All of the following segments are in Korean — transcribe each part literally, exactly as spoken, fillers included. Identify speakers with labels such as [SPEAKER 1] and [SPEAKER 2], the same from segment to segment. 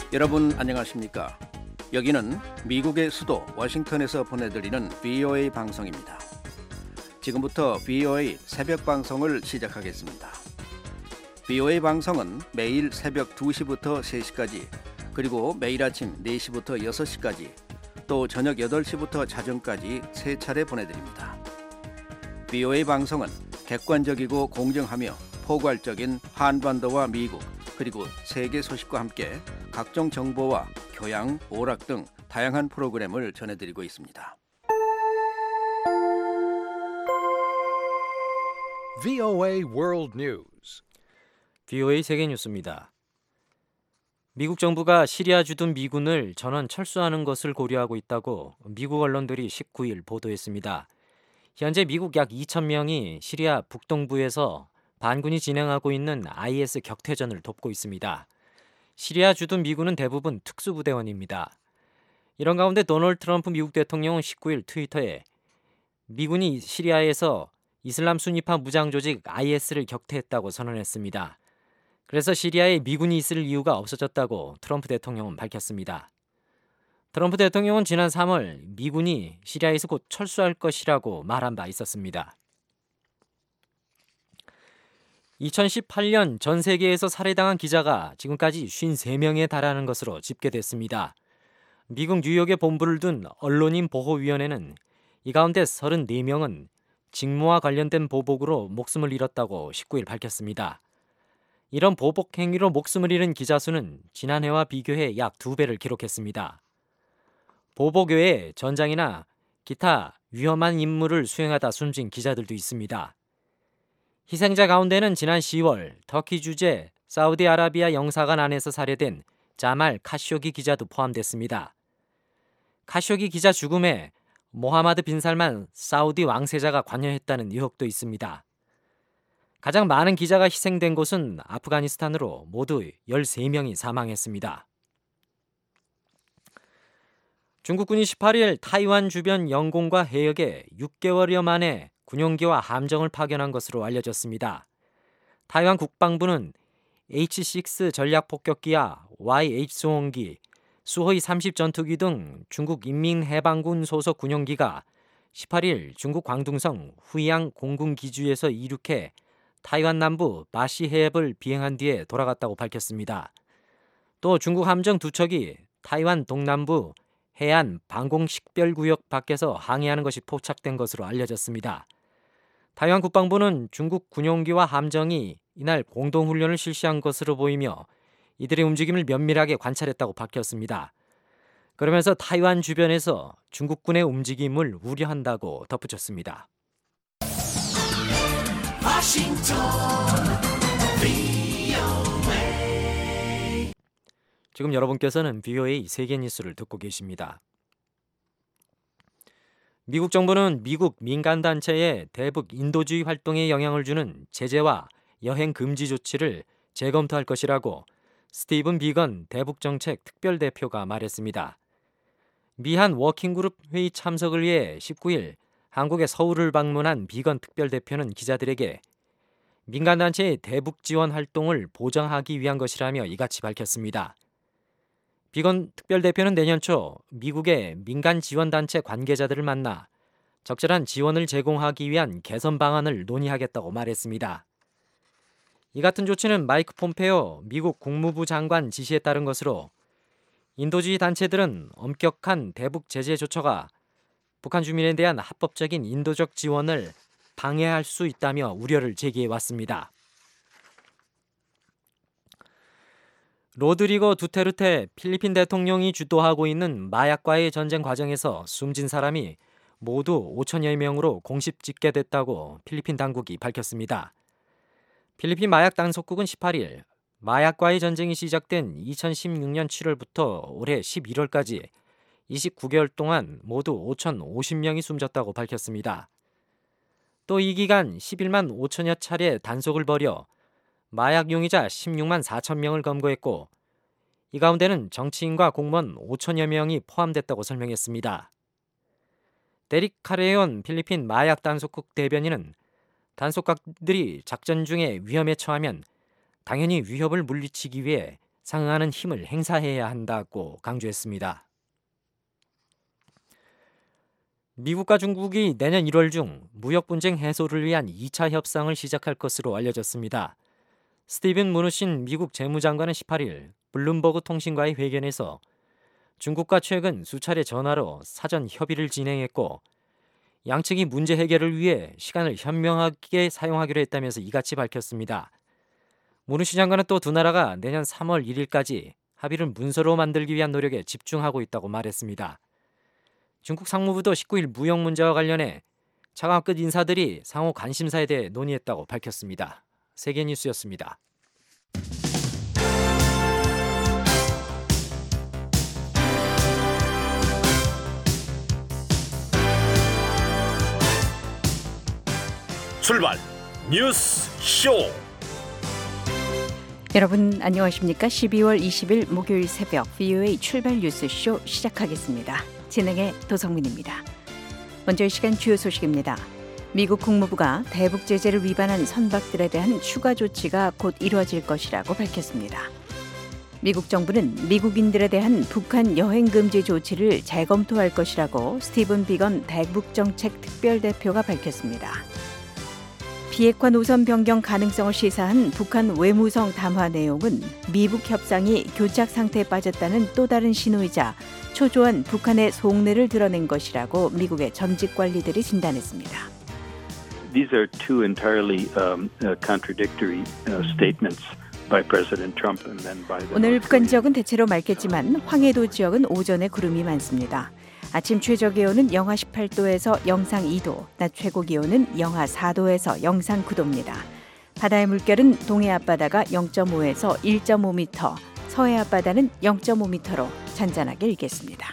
[SPEAKER 1] 여러분 안녕하십니까? 여기는 미국의 수도 워싱턴에서 보내드리는 브이오에이 방송입니다. 지금부터 브이오에이 새벽 방송을 시작하겠습니다. 브이오에이 방송은 매일 새벽 두 시부터 세 시까지, 그리고 매일 아침 네 시부터 여섯 시까지, 또 저녁 여덟 시부터 자정까지 세 차례 보내드립니다. 브이오에이 방송은 객관적이고 공정하며 포괄적인 한반도와 미국, 그리고 세계 소식과 함께 각종 정보와 교양, 오락 등 다양한 프로그램을 전해드리고 있습니다.
[SPEAKER 2] 브이오에이 World News.
[SPEAKER 3] 브이오에이 세계 뉴스입니다. 미국 정부가 시리아 주둔 미군을 전원 철수하는 것을 고려하고 있다고 미국 언론들이 십구 일 보도했습니다. 현재 미국 약 이천 명이 시리아 북동부에서 반군이 진행하고 있는 아이에스 격퇴전을 돕고 있습니다. 시리아 주둔 미군은 대부분 특수부대원입니다. 이런 가운데 도널드 트럼프 미국 대통령은 십구 일 트위터에 미군이 시리아에서 이슬람 순위파 무장 조직 아이에스를 격퇴했다고 선언했습니다. 그래서 시리아에 미군이 있을 이유가 없어졌다고 트럼프 대통령은 밝혔습니다. 트럼프 대통령은 지난 삼월 미군이 시리아에서 곧 철수할 것이라고 말한 바 있었습니다. 이천십팔 년 전 세계에서 살해당한 기자가 지금까지 오십삼 명에 달하는 것으로 집계됐습니다. 미국 뉴욕에 본부를 둔 언론인 보호위원회는 이 가운데 삼십사 명은 직무와 관련된 보복으로 목숨을 잃었다고 십구 일 밝혔습니다. 이런 보복 행위로 목숨을 잃은 기자 수는 지난해와 비교해 약 두 배를 기록했습니다. 보복 외에 전장이나 기타 위험한 임무를 수행하다 숨진 기자들도 있습니다. 희생자 가운데는 지난 시월 터키 주재 사우디아라비아 영사관 안에서 살해된 자말 카쇼기 기자도 포함됐습니다. 카쇼기 기자 죽음에 모하마드 빈 살만 사우디 왕세자가 관여했다는 의혹도 있습니다. 가장 많은 기자가 희생된 곳은 아프가니스탄으로 모두 열세 명이 사망했습니다. 중국군이 십팔 일 타이완 주변 영공과 해역에 육 개월여 만에 군용기와 함정을 파견한 것으로 알려졌습니다. 타이완 국방부는 에이치 식스 전략폭격기와 와이에이치 소음기, 수호이 삼십 전투기 등 중국 인민해방군 소속 군용기가 십팔 일 중국 광둥성 후이양 공군기지에서 이륙해 타이완 남부 마시 해협을 비행한 뒤에 돌아갔다고 밝혔습니다. 또 중국 함정 두 척이 타이완 동남부 해안 방공식별구역 밖에서 항해하는 것이 포착된 것으로 알려졌습니다. 타이완 국방부는 중국 군용기와 함정이 이날 공동훈련을 실시한 것으로 보이며 이들의 움직임을 면밀하게 관찰했다고 밝혔습니다. 그러면서 타이완 주변에서 중국군의 움직임을 우려한다고 덧붙였습니다.
[SPEAKER 4] 워싱턴 브이오에이.
[SPEAKER 3] 지금 여러분께서는 브이오에이 세계 뉴스를 듣고 계십니다. 미국 정부는 미국 민간단체의 대북 인도주의 활동에 영향을 주는 제재와 여행 금지 조치를 재검토할 것이라고 스티븐 비건 대북정책 특별대표가 말했습니다. 미한 워킹그룹 회의 참석을 위해 십구 일 한국의 서울을 방문한 비건 특별대표는 기자들에게 민간단체의 대북 지원 활동을 보장하기 위한 것이라며 이같이 밝혔습니다. 비건 특별대표는 내년 초 미국의 민간 지원단체 관계자들을 만나 적절한 지원을 제공하기 위한 개선 방안을 논의하겠다고 말했습니다. 이 같은 조치는 마이크 폼페오 미국 국무부 장관 지시에 따른 것으로 인도주의 단체들은 엄격한 대북 제재 조처가 북한 주민에 대한 합법적인 인도적 지원을 방해할 수 있다며 우려를 제기해 왔습니다. 로드리고 두테르테 필리핀 대통령이 주도하고 있는 마약과의 전쟁 과정에서 숨진 사람이 모두 오천여 명으로 공식 집계됐다고 필리핀 당국이 밝혔습니다. 필리핀 마약 단속국은 십팔 일 마약과의 전쟁이 시작된 이천십육 년 칠월부터 올해 십일월까지 이십구 개월 동안 모두 오천오십 명이 숨졌다고 밝혔습니다. 또 이 기간 십일만 오천여 차례 단속을 벌여 마약 용의자 십육만 사천 명을 검거했고 이 가운데는 정치인과 공무원 오천여 명이 포함됐다고 설명했습니다. 데릭 카레온 필리핀 마약 단속국 대변인은 단속각들이 작전 중에 위험에 처하면 당연히 위협을 물리치기 위해 상응하는 힘을 행사해야 한다고 강조했습니다. 미국과 중국이 내년 일월 중 무역 분쟁 해소를 위한 이 차 협상을 시작할 것으로 알려졌습니다. 스티븐 무누신 미국 재무장관은 십팔 일 블룸버그 통신과의 회견에서 중국과 최근 수차례 전화로 사전 협의를 진행했고 양측이 문제 해결을 위해 시간을 현명하게 사용하기로 했다면서 이같이 밝혔습니다. 무누시 장관은 또 두 나라가 내년 삼월 일일까지 합의를 문서로 만들기 위한 노력에 집중하고 있다고 말했습니다. 중국 상무부도 십구 일 무역 문제와 관련해 차관급 인사들이 상호 관심사에 대해 논의했다고 밝혔습니다. 세계뉴스였습니다.
[SPEAKER 4] 출발 뉴스 쇼.
[SPEAKER 5] 여러분 안녕하십니까? 십이월 이십일 목요일 새벽 브이오에이 출발 뉴스 쇼 시작하겠습니다. 진행의 도성민입니다. 먼저 이 시간 주요 소식입니다. 미국 국무부가 대북 제재를 위반한 선박들에 대한 추가 조치가 곧 이루어질 것이라고 밝혔습니다. 미국 정부는 미국인들에 대한 북한 여행 금지 조치를 재검토할 것이라고 스티븐 비건 대북 정책 특별대표가 밝혔습니다. 비핵화 노선 변경 가능성을 시사한 북한 외무성 담화 내용은 미북 협상이 교착 상태에 빠졌다는 또 다른 신호이자 초조한 북한의 속내를 드러낸 것이라고 미국의 전직 관리들이 진단했습니다.
[SPEAKER 6] These are two entirely um, uh, contradictory uh, statements by President Trump and then by the
[SPEAKER 5] 오늘 북한 지역은 대체로 맑겠지만 황해도 지역은 오전에 구름이 많습니다. 아침 최저 기온은 영하 십팔 도에서 영상 이 도, 낮 최고 기온은 영하 사 도에서 영상 구 도입니다. 바다의 물결은 동해 앞바다가 영 점 오에서 일 점 오 미터, 서해 앞바다는 영 점 오 미터로 잔잔하게 일겠습니다.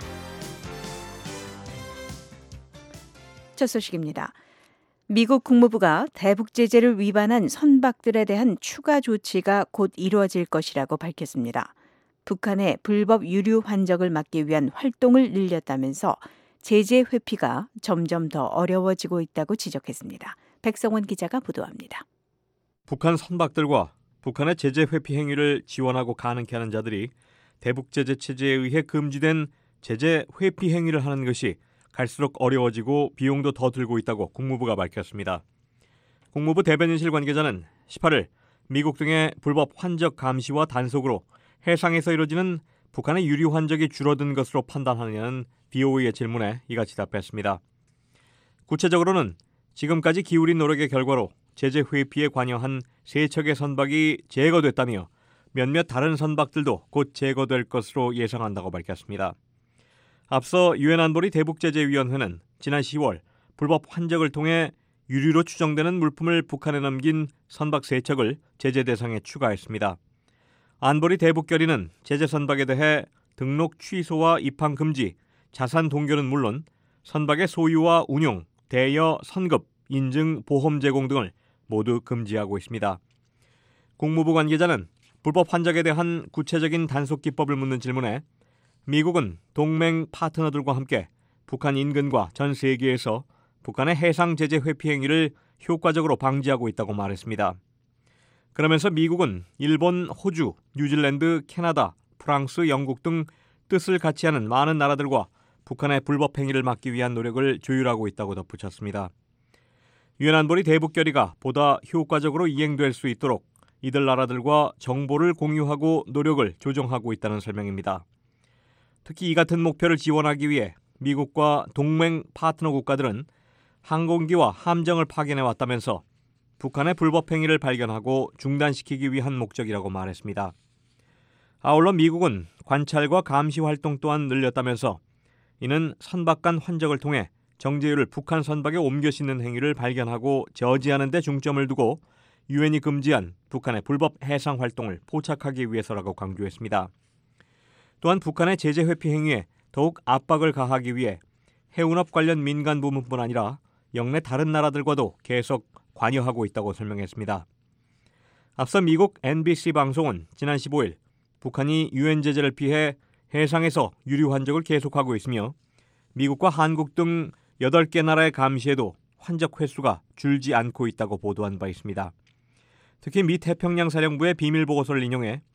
[SPEAKER 5] 첫 소식입니다. 미국 국무부가 대북 제재를 위반한 선박들에 대한 추가 조치가 곧 이루어질 것이라고 밝혔습니다. 북한의 불법 유류 환적을 막기 위한 활동을 늘렸다면서 제재 회피가 점점 더 어려워지고 있다고 지적했습니다. 백성원 기자가 보도합니다.
[SPEAKER 7] 북한 선박들과 북한의 제재 회피 행위를 지원하고 가능케 하는 자들이 대북 제재 체제에 의해 금지된 제재 회피 행위를 하는 것이 갈수록 어려워지고 비용도 더 들고 있다고 국무부가 밝혔습니다. 국무부 대변인실 관계자는 십팔 일 미국 등의 불법 환적 감시와 단속으로 해상에서 이루어지는 북한의 유류 환적이 줄어든 것으로 판단하느냐는 브이오에이의 질문에 이같이 답했습니다. 구체적으로는 지금까지 기울인 노력의 결과로 제재 회피에 관여한 세 척의 선박이 제거됐다며 몇몇 다른 선박들도 곧 제거될 것으로 예상한다고 밝혔습니다. 앞서 유엔 안보리 대북제재위원회는 지난 시월 불법 환적을 통해 유류로 추정되는 물품을 북한에 넘긴 선박 세 척을 제재 대상에 추가했습니다. 안보리 대북결의는 제재 선박에 대해 등록 취소와 입항 금지, 자산 동결은 물론 선박의 소유와 운용, 대여, 선급, 인증, 보험 제공 등을 모두 금지하고 있습니다. 국무부 관계자는 불법 환적에 대한 구체적인 단속 기법을 묻는 질문에 미국은 동맹 파트너들과 함께 북한 인근과 전 세계에서 북한의 해상 제재 회피 행위를 효과적으로 방지하고 있다고 말했습니다. 그러면서 미국은 일본, 호주, 뉴질랜드, 캐나다, 프랑스, 영국 등 뜻을 같이 하는 많은 나라들과 북한의 불법 행위를 막기 위한 노력을 조율하고 있다고 덧붙였습니다. 유엔 안보리 대북결의가 보다 효과적으로 이행될 수 있도록 이들 나라들과 정보를 공유하고 노력을 조정하고 있다는 설명입니다. 특히 이 같은 목표를 지원하기 위해 미국과 동맹 파트너 국가들은 항공기와 함정을 파견해 왔다면서 북한의 불법 행위를 발견하고 중단시키기 위한 목적이라고 말했습니다. 아울러 미국은 관찰과 감시 활동 또한 늘렸다면서 이는 선박 간 환적을 통해 정제유를 북한 선박에 옮겨 싣는 행위를 발견하고 저지하는 데 중점을 두고 유엔이 금지한 북한의 불법 해상 활동을 포착하기 위해서라고 강조했습니다. 또한 북한의 제재 회피 행위에 더욱 압박을 가하기 위해 해운업 관련 민간 부문뿐 아니라 영내 다른 나라들과도 계속 관여하고 있다고 설명했습니다. 앞서 미국 엔비씨 방송은 지난 십오 일 북한이 유엔 제재를 피해 해상에서 유류 환적을 계속하고 있으며 미국과 한국 등 여덟 개 나라의 감시에도 환적 횟수가 줄지 않고 있다고 보도한 바 있습니다. 특히 미 태평양 사령부의 비밀 보고서를 인용해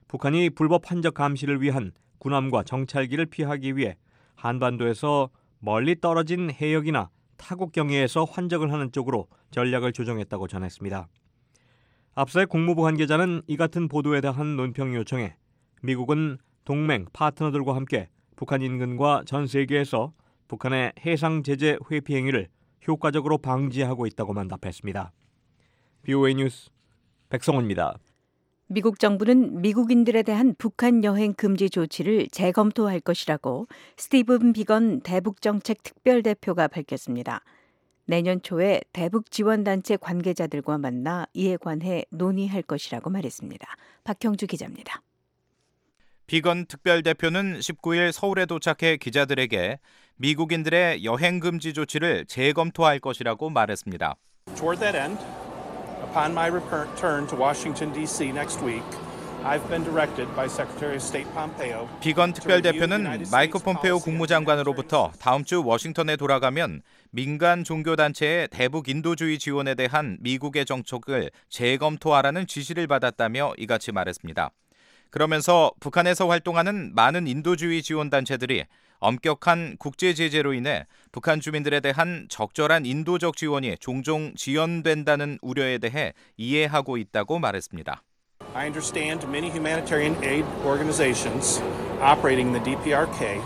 [SPEAKER 7] 북한이 불법 환적 감시를 위한 군함과 정찰기를 피하기 위해 한반도에서 멀리 떨어진 해역이나 타국 경계에서 환적을 하는 쪽으로 전략을 조정했다고 전했습니다. 앞서의 국무부 관계자는 이 같은 보도에 대한 논평 요청에 미국은 동맹 파트너들과 함께 북한 인근과 전 세계에서 북한의 해상 제재 회피 행위를 효과적으로 방지하고 있다고만 답했습니다. 비오에이 뉴스 백성호입니다.
[SPEAKER 5] 미국 정부는 미국인들에 대한 북한 여행 금지 조치를 재검토할 것이라고 스티븐 비건 대북정책 특별대표가 밝혔습니다. 내년 초에 대북 지원단체 관계자들과 만나 이에 관해 논의할 것이라고 말했습니다. 박형주 기자입니다.
[SPEAKER 8] 비건 특별대표는 십구 일 서울에 도착해 기자들에게 미국인들의 여행 금지 조치를 재검토할 것이라고 말했습니다.
[SPEAKER 9] Toward that end, upon my return to Washington, 디 씨 next week, I've been directed by Secretary of State Pompeo.
[SPEAKER 8] 비건 특별대표는 마이크 폼페오 국무장관으로부터 다음 주 워싱턴에 돌아가면 민간 종교단체의 대북 인도주의 지원에 대한 미국의 정책을 재검토하라는 지시를 받았다며 이같이 말했습니다. 그러면서 북한에서 활동하는 많은 인도주의 지원단체들이 엄격한 국제 제재로 인해 북한 주민들에 대한 적절한 인도적 지원이 종종 지연된다는 우려에 대해 이해하고 있다고 말했습니다.
[SPEAKER 9] I understand many humanitarian aid organizations operating the 디 피 알 케이.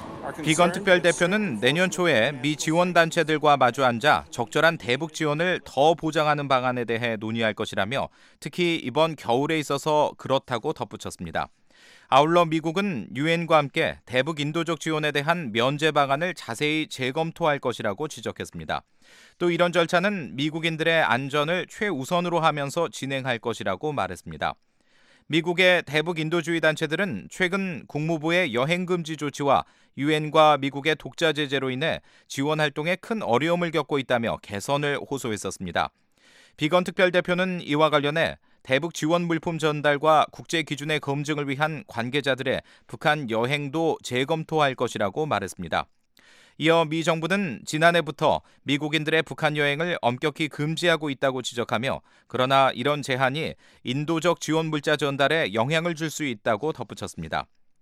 [SPEAKER 8] 비건 특별대표는 내년 초에 미 지원단체들과 마주 앉아 적절한 대북 지원을 더 보장하는 방안에 대해 논의할 것이라며 특히 이번 겨울에 있어서 그렇다고 덧붙였습니다. 아울러 미국은 유엔과 함께 대북 인도적 지원에 대한 면제 방안을 자세히 재검토할 것이라고 지적했습니다. 또 이런 절차는 미국인들의 안전을 최우선으로 하면서 진행할 것이라고 말했습니다. 미국의 대북 인도주의 단체들은 최근 국무부의 여행 금지 조치와 유엔과 미국의 독자 제재로 인해 지원 활동에 큰 어려움을 겪고 있다며 개선을 호소했었습니다. 비건 특별대표는 이와 관련해 대북 지원 물품 전달과 국제 기준의 검증을 위한 관계자들의 북한 여행도 재검토할 것이라고 말했습니다. 이어 미 정부는 지난해부터 미국인들의 북한 여행을 엄격히 금지하고 있다고 지적하며 그러나 이런 제한이 인도적 지원 물자 전달에 영향을 줄 수 있다고 덧붙였습니다.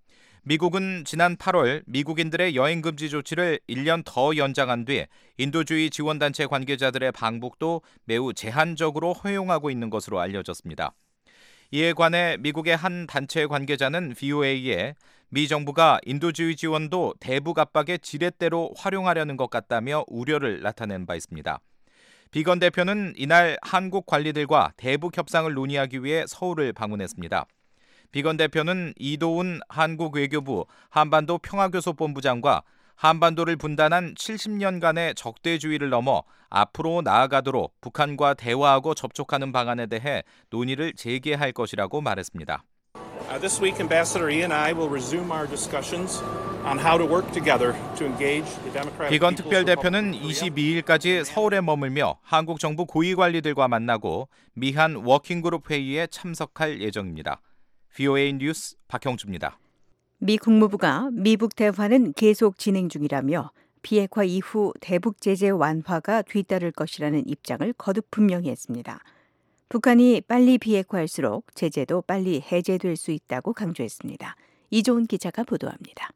[SPEAKER 8] 미국은 지난 팔월 미국인들의 여행 금지 조치를 일 년 더 연장한 뒤 인도주의 지원단체 관계자들의 방북도 매우 제한적으로 허용하고 있는 것으로 알려졌습니다. 이에 관해 미국의 한 단체 관계자는 브이오에이에 미 정부가 인도주의 지원도 대북 압박의 지렛대로 활용하려는 것 같다며 우려를 나타낸 바 있습니다. 비건 대표는 이날 한국 관리들과 대북 협상을 논의하기 위해 서울을 방문했습니다. 비건 대표는 이도훈 한국 외교부 한반도 평화교섭본부장과 한반도를 분단한 칠십 년간의 적대주의를 넘어 앞으로 나아가도록 북한과 대화하고 접촉하는 방안에 대해 논의를 재개할 것이라고 말했습니다.
[SPEAKER 9] Uh, this week, Ambassador Yi and I will resume our discussions on how to work together to engage the Democratic
[SPEAKER 8] 비건
[SPEAKER 9] People's
[SPEAKER 8] 특별대표는
[SPEAKER 9] Republic of Korea.
[SPEAKER 8] 이십이 일까지 서울에 머물며 한국 정부 고위 관리들과 만나고 미한 워킹그룹 회의에 참석할 예정입니다. 브이오에이 뉴스 박형주입니다.
[SPEAKER 5] 미 국무부가 미북 대화는 계속 진행 중이라며 비핵화 이후 대북 제재 완화가 뒤따를 것이라는 입장을 거듭 분명히 했습니다. 북한이 빨리 비핵화할수록 제재도 빨리 해제될 수 있다고 강조했습니다. 이조은 기자가 보도합니다.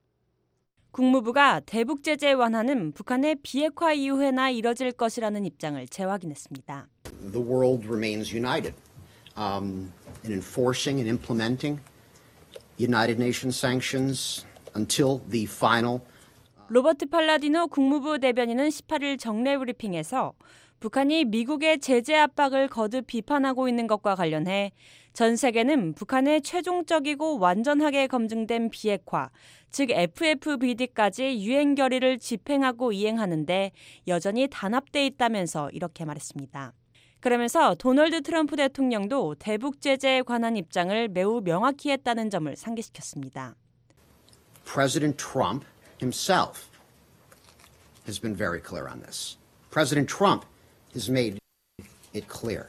[SPEAKER 10] 국무부가 대북 제재 완화는 북한의 비핵화 이후에나 이뤄질 것이라는 입장을 재확인했습니다.
[SPEAKER 11] The world remains united um, in enforcing and implementing United Nations sanctions until the final.
[SPEAKER 10] 로버트 팔라디노 국무부 대변인은 십팔 일 정례 브리핑에서 북한이 미국의 제재 압박을 거듭 비판하고 있는 것과 관련해 전 세계는 북한의 최종적이고 완전하게 검증된 비핵화, 즉 에프에프비디까지 유엔 결의를 집행하고 이행하는 데 여전히 단합돼 있다면서 이렇게 말했습니다. 그러면서 도널드 트럼프 대통령도 대북 제재에 관한 입장을 매우 명확히 했다는 점을 상기시켰습니다.
[SPEAKER 11] President Trump himself has been very clear on this. President Trump has made it clear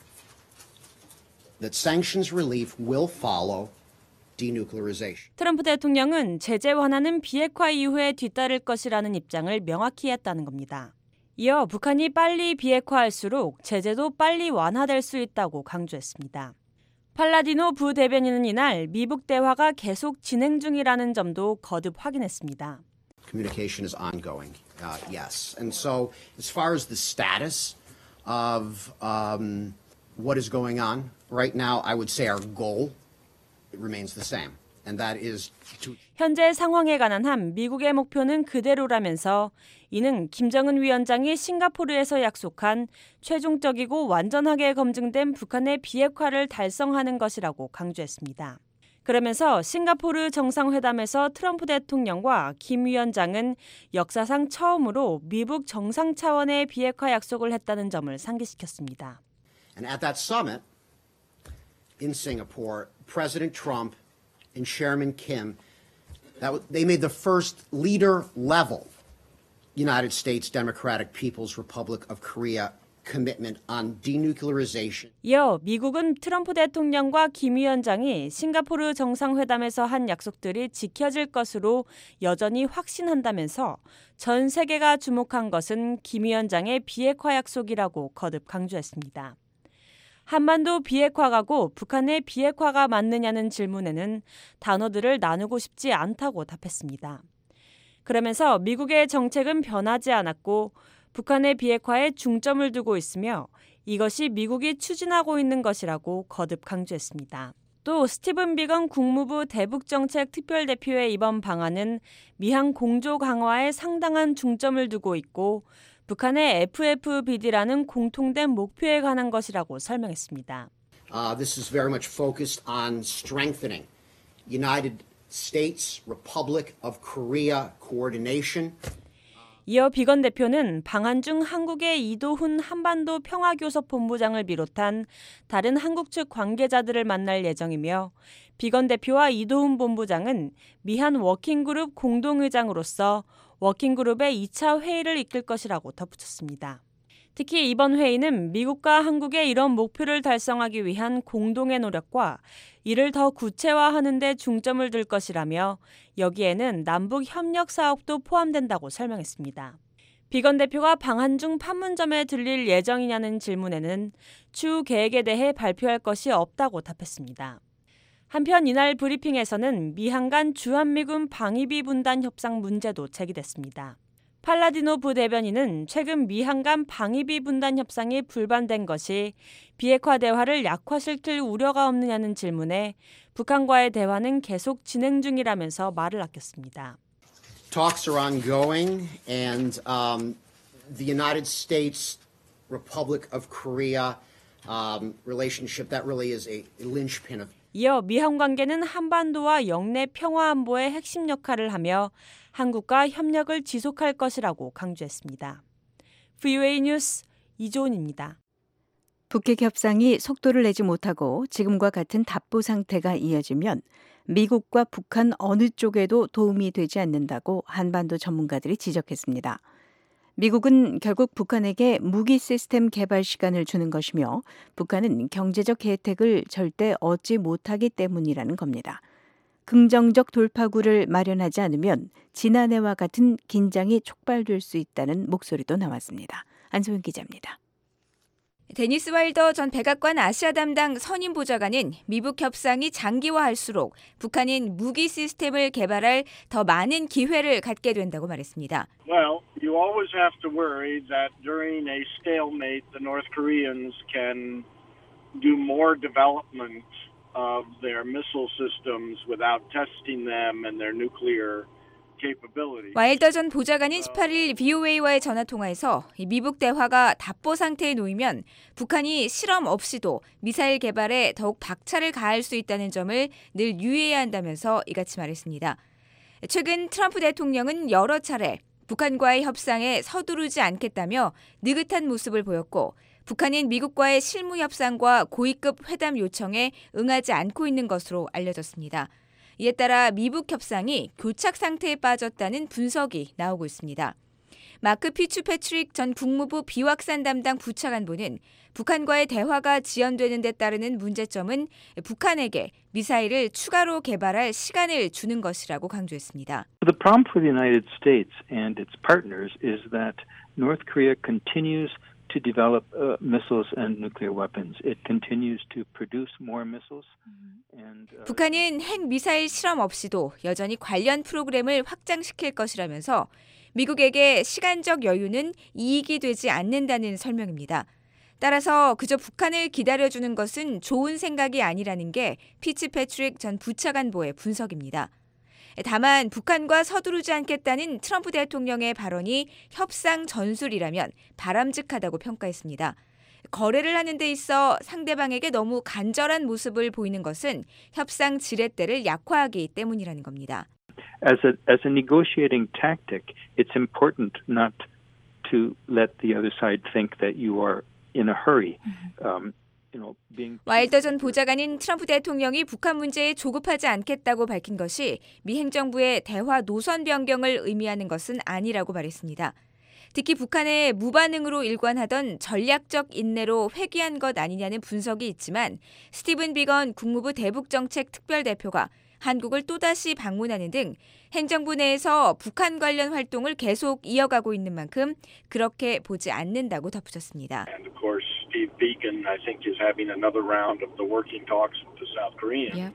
[SPEAKER 11] that sanctions relief will follow denuclearization.
[SPEAKER 10] 트럼프 대통령은 제재 완화는 비핵화 이후에 뒤따를 것이라는 입장을 명확히 했다는 겁니다. 이어 북한이 빨리 비핵화할수록 제재도 빨리 완화될 수 있다고 강조했습니다. 팔라디노 부대변인은 이날 미북 대화가 계속 진행 중이라는 점도 거듭 확인했습니다.
[SPEAKER 11] Communication is ongoing, uh, yes. And so as far as the status of um, what is going on right now, I would say our goal remains the same. And that is to...
[SPEAKER 10] 현재 상황에 관한 한 미국의 목표는 그대로라면서 이는 김정은 위원장이 싱가포르에서 약속한 최종적이고 완전하게 검증된 북한의 비핵화를 달성하는 것이라고 강조했습니다. 그러면서 싱가포르 정상회담에서 트럼프 대통령과 김 위원장은 역사상 처음으로 미북 정상 차원의 비핵화 약속을 했다는 점을 상기시켰습니다.
[SPEAKER 11] And at that summit in Singapore, President Trump and Chairman Kim, that they made the first leader-level United States Democratic People's Republic of Korea commitment on denuclearization.
[SPEAKER 10] 이어 미국은 트럼프 대통령과 김 위원장이 싱가포르 정상회담에서 한 약속들이 지켜질 것으로 여전히 확신한다면서 전 세계가 주목한 것은 김 위원장의 비핵화 약속이라고 거듭 강조했습니다. 한반도 비핵화가고 북한의 비핵화가 맞느냐는 질문에는 단어들을 나누고 싶지 않다고 답했습니다. 그러면서 미국의 정책은 변하지 않았고 북한의 비핵화에 중점을 두고 있으며 이것이 미국이 추진하고 있는 것이라고 거듭 강조했습니다. 또 스티븐 비건 국무부 대북정책 특별대표의 이번 방안은 미한 공조 강화에 상당한 중점을 두고 있고 북한의 에프에프비디라는 공통된 목표에 관한 것이라고 설명했습니다.
[SPEAKER 11] Uh, this is very much focused on strengthening United States Republic of Korea coordination.
[SPEAKER 10] 이어 비건 대표는 방한 중 한국의 이도훈 한반도 평화교섭본부장을 비롯한 다른 한국 측 관계자들을 만날 예정이며 비건 대표와 이도훈 본부장은 미한 워킹그룹 공동의장으로서 워킹그룹의 이 차 회의를 이끌 것이라고 덧붙였습니다. 특히 이번 회의는 미국과 한국의 이런 목표를 달성하기 위한 공동의 노력과 이를 더 구체화하는 데 중점을 둘 것이라며 여기에는 남북 협력 사업도 포함된다고 설명했습니다. 비건 대표가 방한 중 판문점에 들릴 예정이냐는 질문에는 추후 계획에 대해 발표할 것이 없다고 답했습니다. 한편 이날 브리핑에서는 미한 간 주한미군 방위비 분담 협상 문제도 제기됐습니다. 팔라디노 부대변인은 최근 미한 간 방위비 분담 협상이 불발된 것이 비핵화 대화를 약화시킬 우려가 없느냐는 질문에 북한과의 대화는 계속 진행 중이라면서 말을 아꼈습니다.
[SPEAKER 11] Talks are ongoing and um, the United States Republic of Korea um, relationship that really is a linchpin of
[SPEAKER 10] 이어 미한 관계는 한반도와 영내 평화 안보의 핵심 역할을 하며 한국과 협력을 지속할 것이라고 강조했습니다. 브이오에이 뉴스 이조은입니다.
[SPEAKER 5] 북핵 협상이 속도를 내지 못하고 지금과 같은 답보 상태가 이어지면 미국과 북한 어느 쪽에도 도움이 되지 않는다고 한반도 전문가들이 지적했습니다. 미국은 결국 북한에게 무기 시스템 개발 시간을 주는 것이며 북한은 경제적 혜택을 절대 얻지 못하기 때문이라는 겁니다. 긍정적 돌파구를 마련하지 않으면 지난해와 같은 긴장이 촉발될 수 있다는 목소리도 나왔습니다. 안소영 기자입니다.
[SPEAKER 12] 데니스 와일더 전 백악관 아시아 담당 선임 보좌관은 미북 협상이 장기화할수록 북한은 무기 시스템을 개발할 더 많은 기회를 갖게 된다고 말했습니다.
[SPEAKER 13] Well, you always have to worry that during a stalemate, the North Koreans can do more development of their missile systems without testing them and their nuclear
[SPEAKER 12] 와일더 전 보좌관은 십팔 일 브이오에이와의 전화통화에서 미북 대화가 답보 상태에 놓이면 북한이 실험 없이도 미사일 개발에 더욱 박차를 가할 수 있다는 점을 늘 유의해야 한다면서 이같이 말했습니다. 최근 트럼프 대통령은 여러 차례 북한과의 협상에 서두르지 않겠다며 느긋한 모습을 보였고 북한은 미국과의 실무 협상과 고위급 회담 요청에 응하지 않고 있는 것으로 알려졌습니다. 이에 따라 미북 협상이 교착 상태에 빠졌다는 분석이 나오고 있습니다. 마크 피츠패트릭 전 국무부 비확산 담당 부차관보는 북한과의 대화가 지연되는 데 따르는 문제점은 북한에게 미사일을 추가로 개발할 시간을 주는 것이라고 강조했습니다.
[SPEAKER 6] The problem for the United States and its partners is that North Korea continues to develop uh, missiles and nuclear weapons. It continues to produce more missiles. And, uh,
[SPEAKER 12] 북한은 핵 미사일 실험 없이도 여전히 관련 프로그램을 확장시킬 것이라면서 미국에게 시간적 여유는 이익이 되지 않는다는 설명입니다. 따라서 그저 북한을 기다려주는 것은 좋은 생각이 아니라는 게 피츠패트릭 전 부차관보의 분석입니다. 다만 북한과 서두르지 않겠다는 트럼프 대통령의 발언이 협상 전술이라면 바람직하다고 평가했습니다. 거래를 하는 데 있어 상대방에게 너무 간절한 모습을 보이는 것은 협상 지렛대를 약화하기 때문이라는 겁니다.
[SPEAKER 6] As a as a negotiating tactic, it's important not to let the other side think that you are in a hurry. Um,
[SPEAKER 12] 와일더 전 보좌관은 트럼프 대통령이 북한 문제에 조급하지 않겠다고 밝힌 것이 미 행정부의 대화 노선 변경을 의미하는 것은 아니라고 말했습니다. 특히 북한의 무반응으로 일관하던 전략적 인내로 회귀한 것 아니냐는 분석이 있지만 스티븐 비건 국무부 대북정책 특별대표가 한국을 또다시 방문하는 등 행정부 내에서 북한 관련 활동을 계속 이어가고 있는 만큼 그렇게 보지 않는다고 덧붙였습니다.
[SPEAKER 13] And of course, Steve Biegun, I think, is having another round of the working talks with the South Koreans, yep.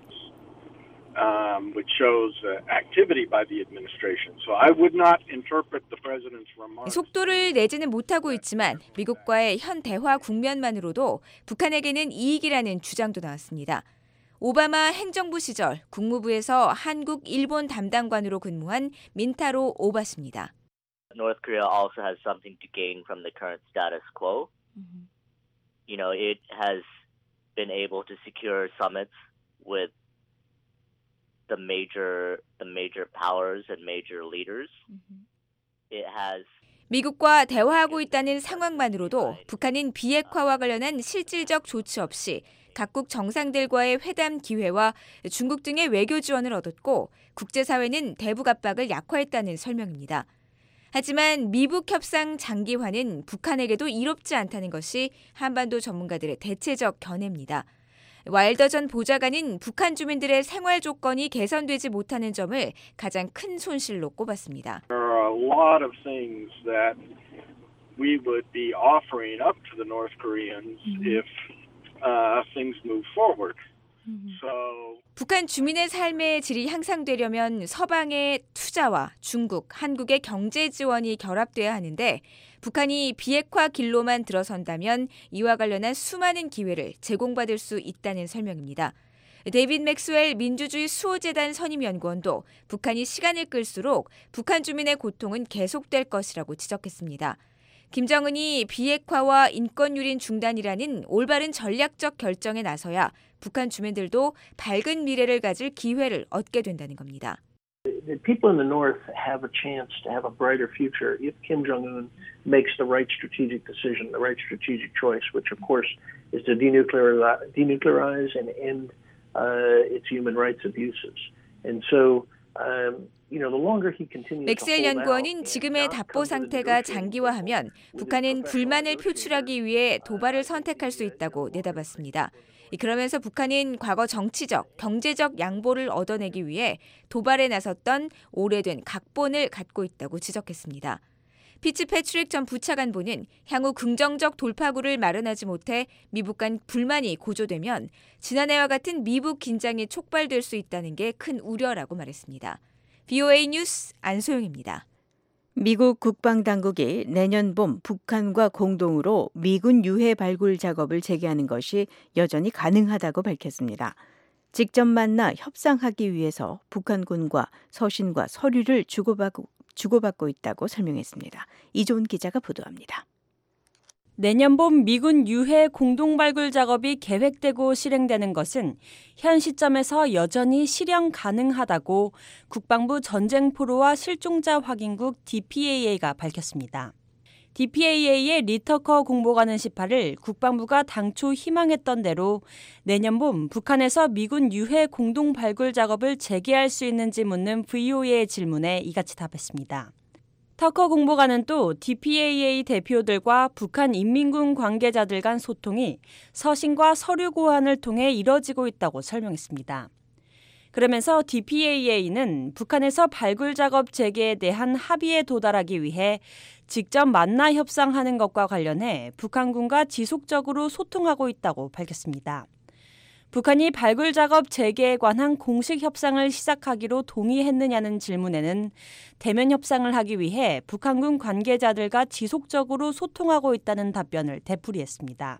[SPEAKER 13] um, which shows uh, activity by the administration. So I would not interpret the president's remarks.
[SPEAKER 12] 속도를 내지는 못하고 있지만 미국과의 현 대화 국면만으로도 북한에게는 이익이라는 주장도 나왔습니다. 오바마 행정부 시절 국무부에서 한국, 일본 담당관으로 근무한 민타로 오바씨입니다.
[SPEAKER 14] North Korea also has something to gain from the current status quo. Mm-hmm. You know, it has been able to secure summits with the major the major powers and major leaders. Mm-hmm. It has
[SPEAKER 12] 미국과 대화하고 있다는 상황만으로도 북한은 비핵화와 관련한 실질적 조치 없이 각국 정상들과의 회담 기회와 중국 등의 외교 지원을 얻었고 국제사회는 대북 압박을 약화했다는 설명입니다. 하지만 미북 협상 장기화는 북한에게도 이롭지 않다는 것이 한반도 전문가들의 대체적 견해입니다. 와일더 전 보좌관은 북한 주민들의 생활 조건이 개선되지 못하는 점을 가장 큰 손실로 꼽았습니다.
[SPEAKER 13] There are a lot of things that we would be offering up to the North Koreans if uh, things move forward. So
[SPEAKER 12] 북한 주민의 삶의 질이 향상되려면 서방의 투자와 중국, 한국의 경제 지원이 결합돼야 하는데 북한이 비핵화 길로만 들어선다면 이와 관련한 수많은 기회를 제공받을 수 있다는 설명입니다. 데이빗 맥스웰 민주주의 수호재단 선임연구원도 북한이 시간을 끌수록 북한 주민의 고통은 계속될 것이라고 지적했습니다. 김정은이 비핵화와 인권 유린 중단이라는 올바른 전략적 결정에 나서야 북한 주민들도 밝은 미래를 가질 기회를 얻게 된다는 겁니다.
[SPEAKER 15] The people in the North have a chance to have a brighter future if Kim Jong-un makes the right strategic decision, the right strategic choice, which of course is to denuclearize, denuclearize and end uh, its human rights abuses. And so, um, you know, the longer he continues to
[SPEAKER 12] 맥스웰 연구원은 지금의 답보 상태가 장기화하면 북한은 불만을 표출하기 위해 도발을 선택할 수 있다고 내다봤습니다. 그러면서 북한은 과거 정치적, 경제적 양보를 얻어내기 위해 도발에 나섰던 오래된 각본을 갖고 있다고 지적했습니다. 피츠패트릭 전 부차관보는 향후 긍정적 돌파구를 마련하지 못해 미북 간 불만이 고조되면 지난해와 같은 미북 긴장이 촉발될 수 있다는 게 큰 우려라고 말했습니다. 브이오에이 뉴스 안소영입니다.
[SPEAKER 5] 미국 국방당국이 내년 봄 북한과 공동으로 미군 유해 발굴 작업을 재개하는 것이 여전히 가능하다고 밝혔습니다. 직접 만나 협상하기 위해서 북한군과 서신과 서류를 주고받고, 주고받고 있다고 설명했습니다. 이조은 기자가 보도합니다.
[SPEAKER 10] 내년 봄 미군 유해 공동 발굴 작업이 계획되고 실행되는 것은 현 시점에서 여전히 실현 가능하다고 국방부 전쟁포로와 실종자 확인국 디피에이에이가 밝혔습니다. 디피에이에이의 리터커 공보관은 십팔 일 국방부가 당초 희망했던 대로 내년 봄 북한에서 미군 유해 공동 발굴 작업을 재개할 수 있는지 묻는 브이오에이의 질문에 이같이 답했습니다. 터커 공보관은 또 디피에이에이 대표들과 북한 인민군 관계자들 간 소통이 서신과 서류 고환을 통해 이뤄지고 있다고 설명했습니다. 그러면서 디피에이에이는 북한에서 발굴 작업 재개에 대한 합의에 도달하기 위해 직접 만나 협상하는 것과 관련해 북한군과 지속적으로 소통하고 있다고 밝혔습니다. 북한이 발굴 작업 재개에 관한 공식 협상을 시작하기로 동의했느냐는 질문에는 대면 협상을 하기 위해 북한군 관계자들과 지속적으로 소통하고 있다는 답변을 되풀이했습니다.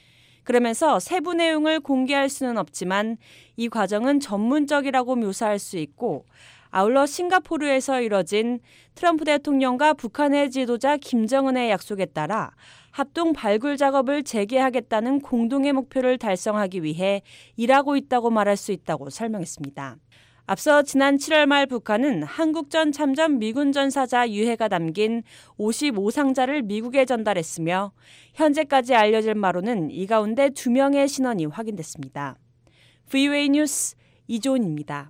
[SPEAKER 10] 그러면서 세부 내용을 공개할 수는 없지만 이 과정은 전문적이라고 묘사할 수 있고 아울러 싱가포르에서 이뤄진 트럼프 대통령과 북한의 지도자 김정은의 약속에 따라 합동 발굴 작업을 재개하겠다는 공동의 목표를 달성하기 위해 일하고 있다고 말할 수 있다고 설명했습니다. 앞서 지난 칠월 말 북한은 한국전 참전 미군 전사자 유해가 담긴 오십오 상자를 미국에 전달했으며 현재까지 알려질 바로는 이 가운데 두 명의 신원이 확인됐습니다. 브이오에이 뉴스 이조은입니다.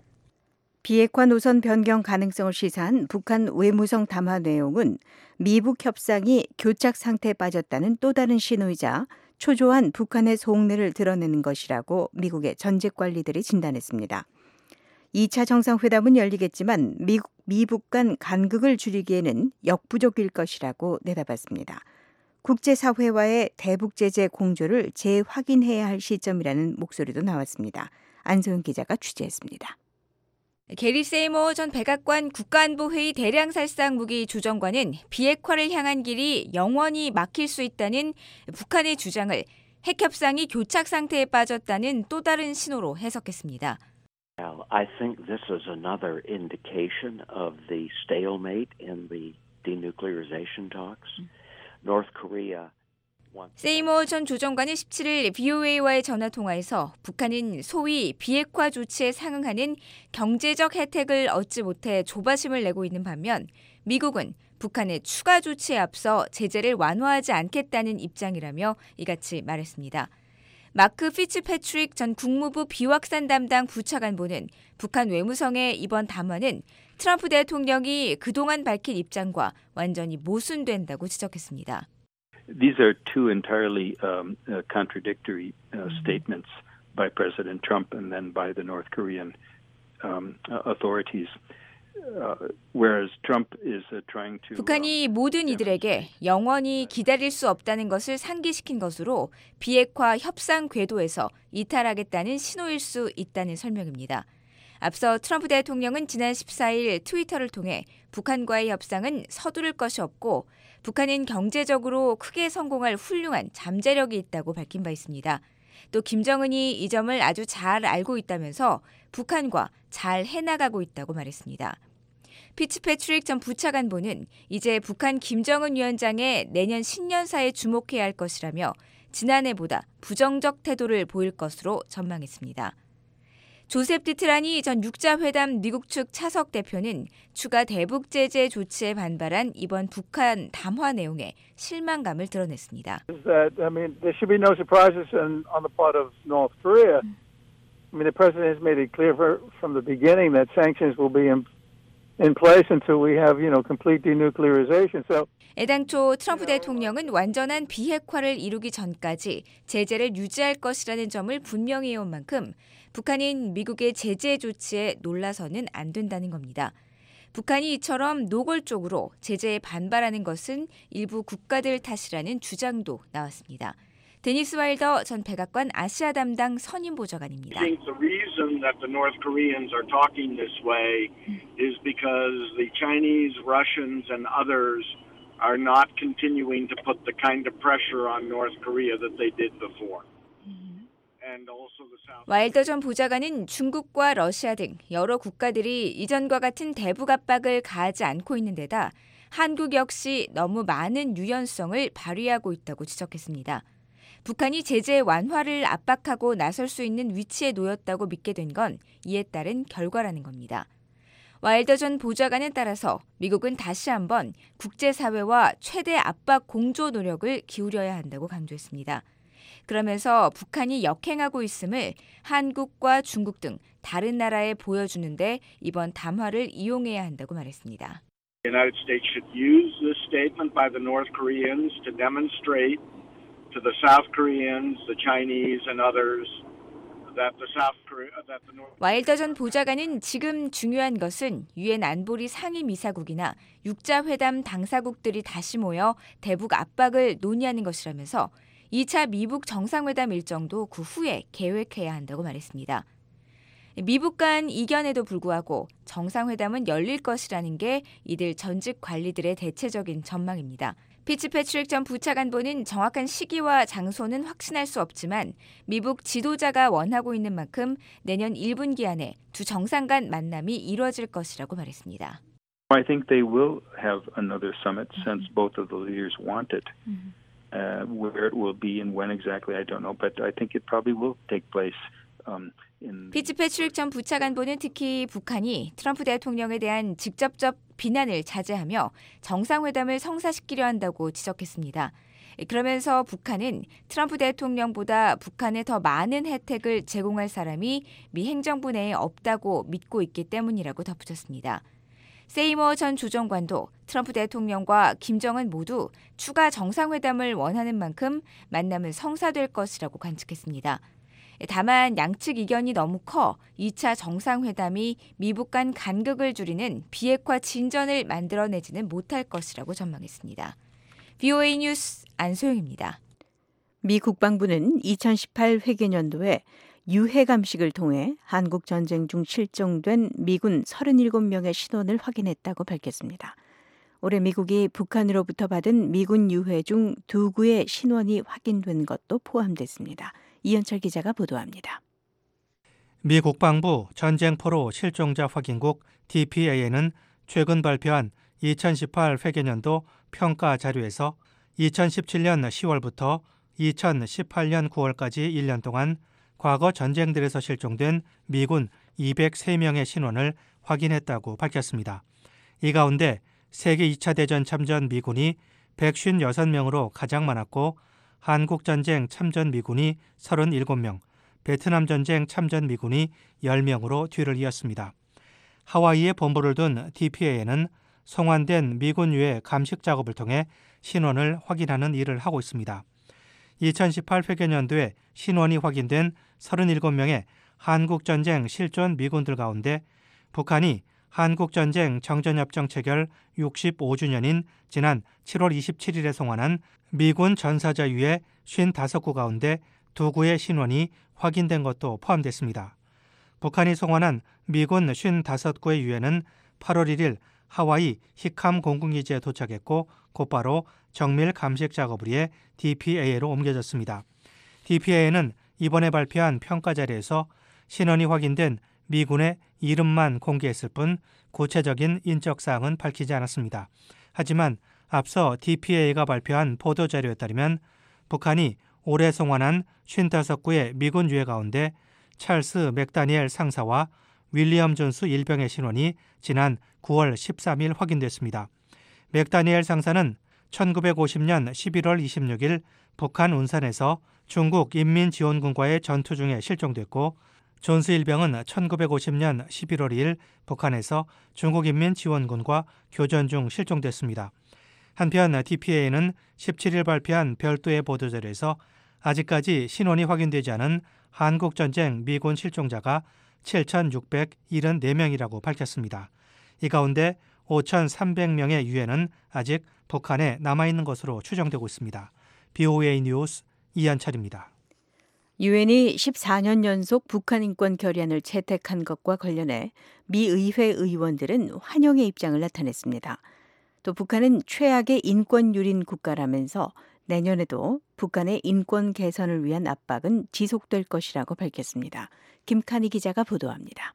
[SPEAKER 5] 비핵화 노선 변경 가능성을 시사한 북한 외무성 담화 내용은 미북 협상이 교착 상태에 빠졌다는 또 다른 신호이자 초조한 북한의 속내를 드러내는 것이라고 미국의 전직 관리들이 진단했습니다. 이 차 정상회담은 열리겠지만 미국, 미북 간 간극을 줄이기에는 역부족일 것이라고 내다봤습니다. 국제사회와의 대북 제재 공조를 재확인해야 할 시점이라는 목소리도 나왔습니다. 안소영 기자가 취재했습니다.
[SPEAKER 12] 게리 세이머 전 백악관 국가안보회의 대량살상 무기 조정관은 비핵화를 향한 길이 영원히 막힐 수 있다는 북한의 주장을 핵협상이 교착 상태에 빠졌다는 또 다른 신호로 해석했습니다.
[SPEAKER 16] I think this is another indication of the stalemate in the denuclearization talks. North Korea
[SPEAKER 12] 세이머 전 조정관은 십칠일 브이오에이와의 전화통화에서 북한은 소위 비핵화 조치에 상응하는 경제적 혜택을 얻지 못해 조바심을 내고 있는 반면 미국은 북한의 추가 조치에 앞서 제재를 완화하지 않겠다는 입장이라며 이같이 말했습니다. 마크 피츠패트릭 전 국무부 비확산 담당 부차관보는 북한 외무성의 이번 담화는 트럼프 대통령이 그동안 밝힌 입장과 완전히 모순된다고 지적했습니다.
[SPEAKER 6] These are two entirely um, uh, contradictory uh, statements by President Trump and then by the North Korean um, authorities. Uh, whereas Trump is uh, trying to
[SPEAKER 12] 북한이 모든 이들에게 영원히 기다릴 수 없다는 것을 상기시킨 것으로 비핵화 협상 궤도에서 이탈하겠다는 신호일 수 있다는 설명입니다. 앞서 트럼프 대통령은 지난 십사일 트위터를 통해 북한과의 협상은 서두를 것이 없고 북한은 경제적으로 크게 성공할 훌륭한 잠재력이 있다고 밝힌 바 있습니다. 또 김정은이 이 점을 아주 잘 알고 있다면서 북한과 잘 해나가고 있다고 말했습니다. 피츠패트릭 전 부차관보는 이제 북한 김정은 위원장의 내년 신년사에 주목해야 할 것이라며 지난해보다 부정적 태도를 보일 것으로 전망했습니다. 조셉 디트라니 전 육자회담 미국 측 차석 대표는 추가 대북 제재 조치에 반발한 이번 북한 담화 내용에 실망감을 드러냈습니다.
[SPEAKER 17] That, I mean, there should be no surprises on, on the part of North Korea. I mean, the president has made it clear for, from the beginning that sanctions will be in, in place until we have, you know, complete denuclearization. So.
[SPEAKER 12] 애당초 트럼프 대통령은 완전한 비핵화를 이루기 전까지 제재를 유지할 것이라는 점을 분명히 해온 만큼 북한인 미국의 제재 조치에 놀라서는 안 된다는 겁니다. 북한이 이처럼 노골적으로 제재에 반발하는 것은 일부 국가들 탓이라는 주장도 나왔습니다. 데니스 와일더 전 백악관 아시아 담당 선임 보좌관입니다.
[SPEAKER 13] I think the reason that the North Koreans are talking this way is because the Chinese, Russians, and others are not continuing to put the kind of pressure on North Korea that they did before.
[SPEAKER 12] 와일더 전 보좌관은 중국과 러시아 등 여러 국가들이 이전과 같은 대북 압박을 가하지 않고 있는 데다 한국 역시 너무 많은 유연성을 발휘하고 있다고 지적했습니다. 북한이 제재 완화를 압박하고 나설 수 있는 위치에 놓였다고 믿게 된 건 이에 따른 결과라는 겁니다. 와일더 전 보좌관에 따라서 미국은 다시 한번 국제사회와 최대 압박 공조 노력을 기울여야 한다고 강조했습니다. 그러면서 북한이 역행하고 있음을 한국과 중국 등 다른 나라에 보여주는데 이번 담화를 이용해야 한다고 말했습니다.
[SPEAKER 13] The United States should use this statement by the North Koreans to demonstrate to the South Koreans, the Chinese, and others that the South Korea, that the North.
[SPEAKER 12] 와일더 전 보좌관은 지금 중요한 것은 유엔 안보리 상임이사국이나 육자회담 당사국들이 다시 모여 대북 압박을 논의하는 것이라면서 이 차 미북 정상회담 일정도 그 후에 계획해야 한다고 말했습니다. 미북 간 이견에도 불구하고 정상회담은 열릴 것이라는 게 이들 전직 관리들의 대체적인 전망입니다. 피츠패트릭 전 부차관보는 정확한 시기와 장소는 확신할 수 없지만 미북 지도자가 원하고 있는 만큼 내년 일 분기 안에 두 정상 간 만남이 이루어질 것이라고 말했습니다.
[SPEAKER 6] I think they will have another summit since both of the leaders want it. Uh, where it will be and when exactly, I don't know, but I think it probably will take place. Um, in...
[SPEAKER 12] 피츠패트릭 전 부차관보는 특히 북한이 트럼프 대통령에 대한 직접적 비난을 자제하며 정상회담을 성사시키려 한다고 지적했습니다. 그러면서 북한은 트럼프 대통령보다 북한에 더 많은 혜택을 제공할 사람이 미 행정부 내에 없다고 믿고 있기 때문이라고 덧붙였습니다. 세이머 전 조정관도 트럼프 대통령과 김정은 모두 추가 정상회담을 원하는 만큼 만남은 성사될 것이라고 관측했습니다. 다만 양측 이견이 너무 커 이 차 정상회담이 미북 간 간극을 줄이는 비핵화 진전을 만들어내지는 못할 것이라고 전망했습니다. 브이오에이 뉴스 안소영입니다.
[SPEAKER 5] 미 국방부는 이천십팔 회계년도에 유해 감식을 통해 한국 전쟁 중 실종된 미군 서른일곱 명의 신원을 확인했다고 밝혔습니다. 올해 미국이 북한으로부터 받은 미군 유해 중 두 구의 신원이 확인된 것도 포함됐습니다. 이현철 기자가 보도합니다.
[SPEAKER 18] 미 국방부 전쟁포로 실종자 확인국 디피에이는 최근 발표한 이천십팔 회계년도 평가 자료에서 이천십칠년 시월부터 이천십팔년 구월까지 일 년 동안 과거 전쟁들에서 실종된 미군 이백삼 명의 신원을 확인했다고 밝혔습니다. 이 가운데 세계 이 차 대전 참전 미군이 백오십육 명으로 가장 많았고 한국전쟁 참전 미군이 서른일곱 명, 베트남 전쟁 참전 미군이 십 명으로 뒤를 이었습니다. 하와이에 본부를 둔 디피에이는 송환된 미군 유해 감식 작업을 통해 신원을 확인하는 일을 하고 있습니다. 이천십팔 회계년도에 신원이 확인된 서른일곱 명의 한국전쟁 실존 미군들 가운데 북한이 한국전쟁 정전협정 체결 육십오 주년인 지난 칠월 이십칠일에 송환한 미군 전사자 유해 오십오 구 가운데 두 구의 신원이 확인된 것도 포함됐습니다. 북한이 송환한 미군 오십오 구의 유해는 팔월 일일 하와이 히캄 공군기지에 도착했고 곧바로 정밀 감식 작업을 위해 디피에이로 옮겨졌습니다. 디피에이는 이번에 발표한 평가 자료에서 신원이 확인된 미군의 이름만 공개했을 뿐 구체적인 인적 사항은 밝히지 않았습니다. 하지만 앞서 디피에이가 발표한 보도 자료에 따르면 북한이 올해 송환한 오십오 구의 미군 유해 가운데 찰스 맥다니엘 상사와 윌리엄 존스 일병의 신원이 지난 구월 십삼일 확인됐습니다. 맥다니엘 상사는 천구백오십년 십일월 이십육일 북한 운산에서 중국 인민지원군과의 전투 중에 실종됐고 존스 일병은 천구백오십년 십일월 이일 북한에서 중국인민지원군과 교전 중 실종됐습니다. 한편 디피에이는 십칠일 발표한 별도의 보도자료에서 아직까지 신원이 확인되지 않은 한국전쟁 미군 실종자가 칠천육백칠십사 명이라고 밝혔습니다. 이 가운데 오천삼백 명의 유해는 아직 북한에 남아있는 것으로 추정되고 있습니다. 브이오에이 뉴스 이한철입니다.
[SPEAKER 5] 유엔이 십사 년 연속 북한 인권 결의안을 채택한 것과 관련해 미 의회 의원들은 환영의 입장을 나타냈습니다. 또 북한은 최악의 인권 유린 국가라면서 내년에도 북한의 인권 개선을 위한 압박은 지속될 것이라고 밝혔습니다. 김칸희 기자가 보도합니다.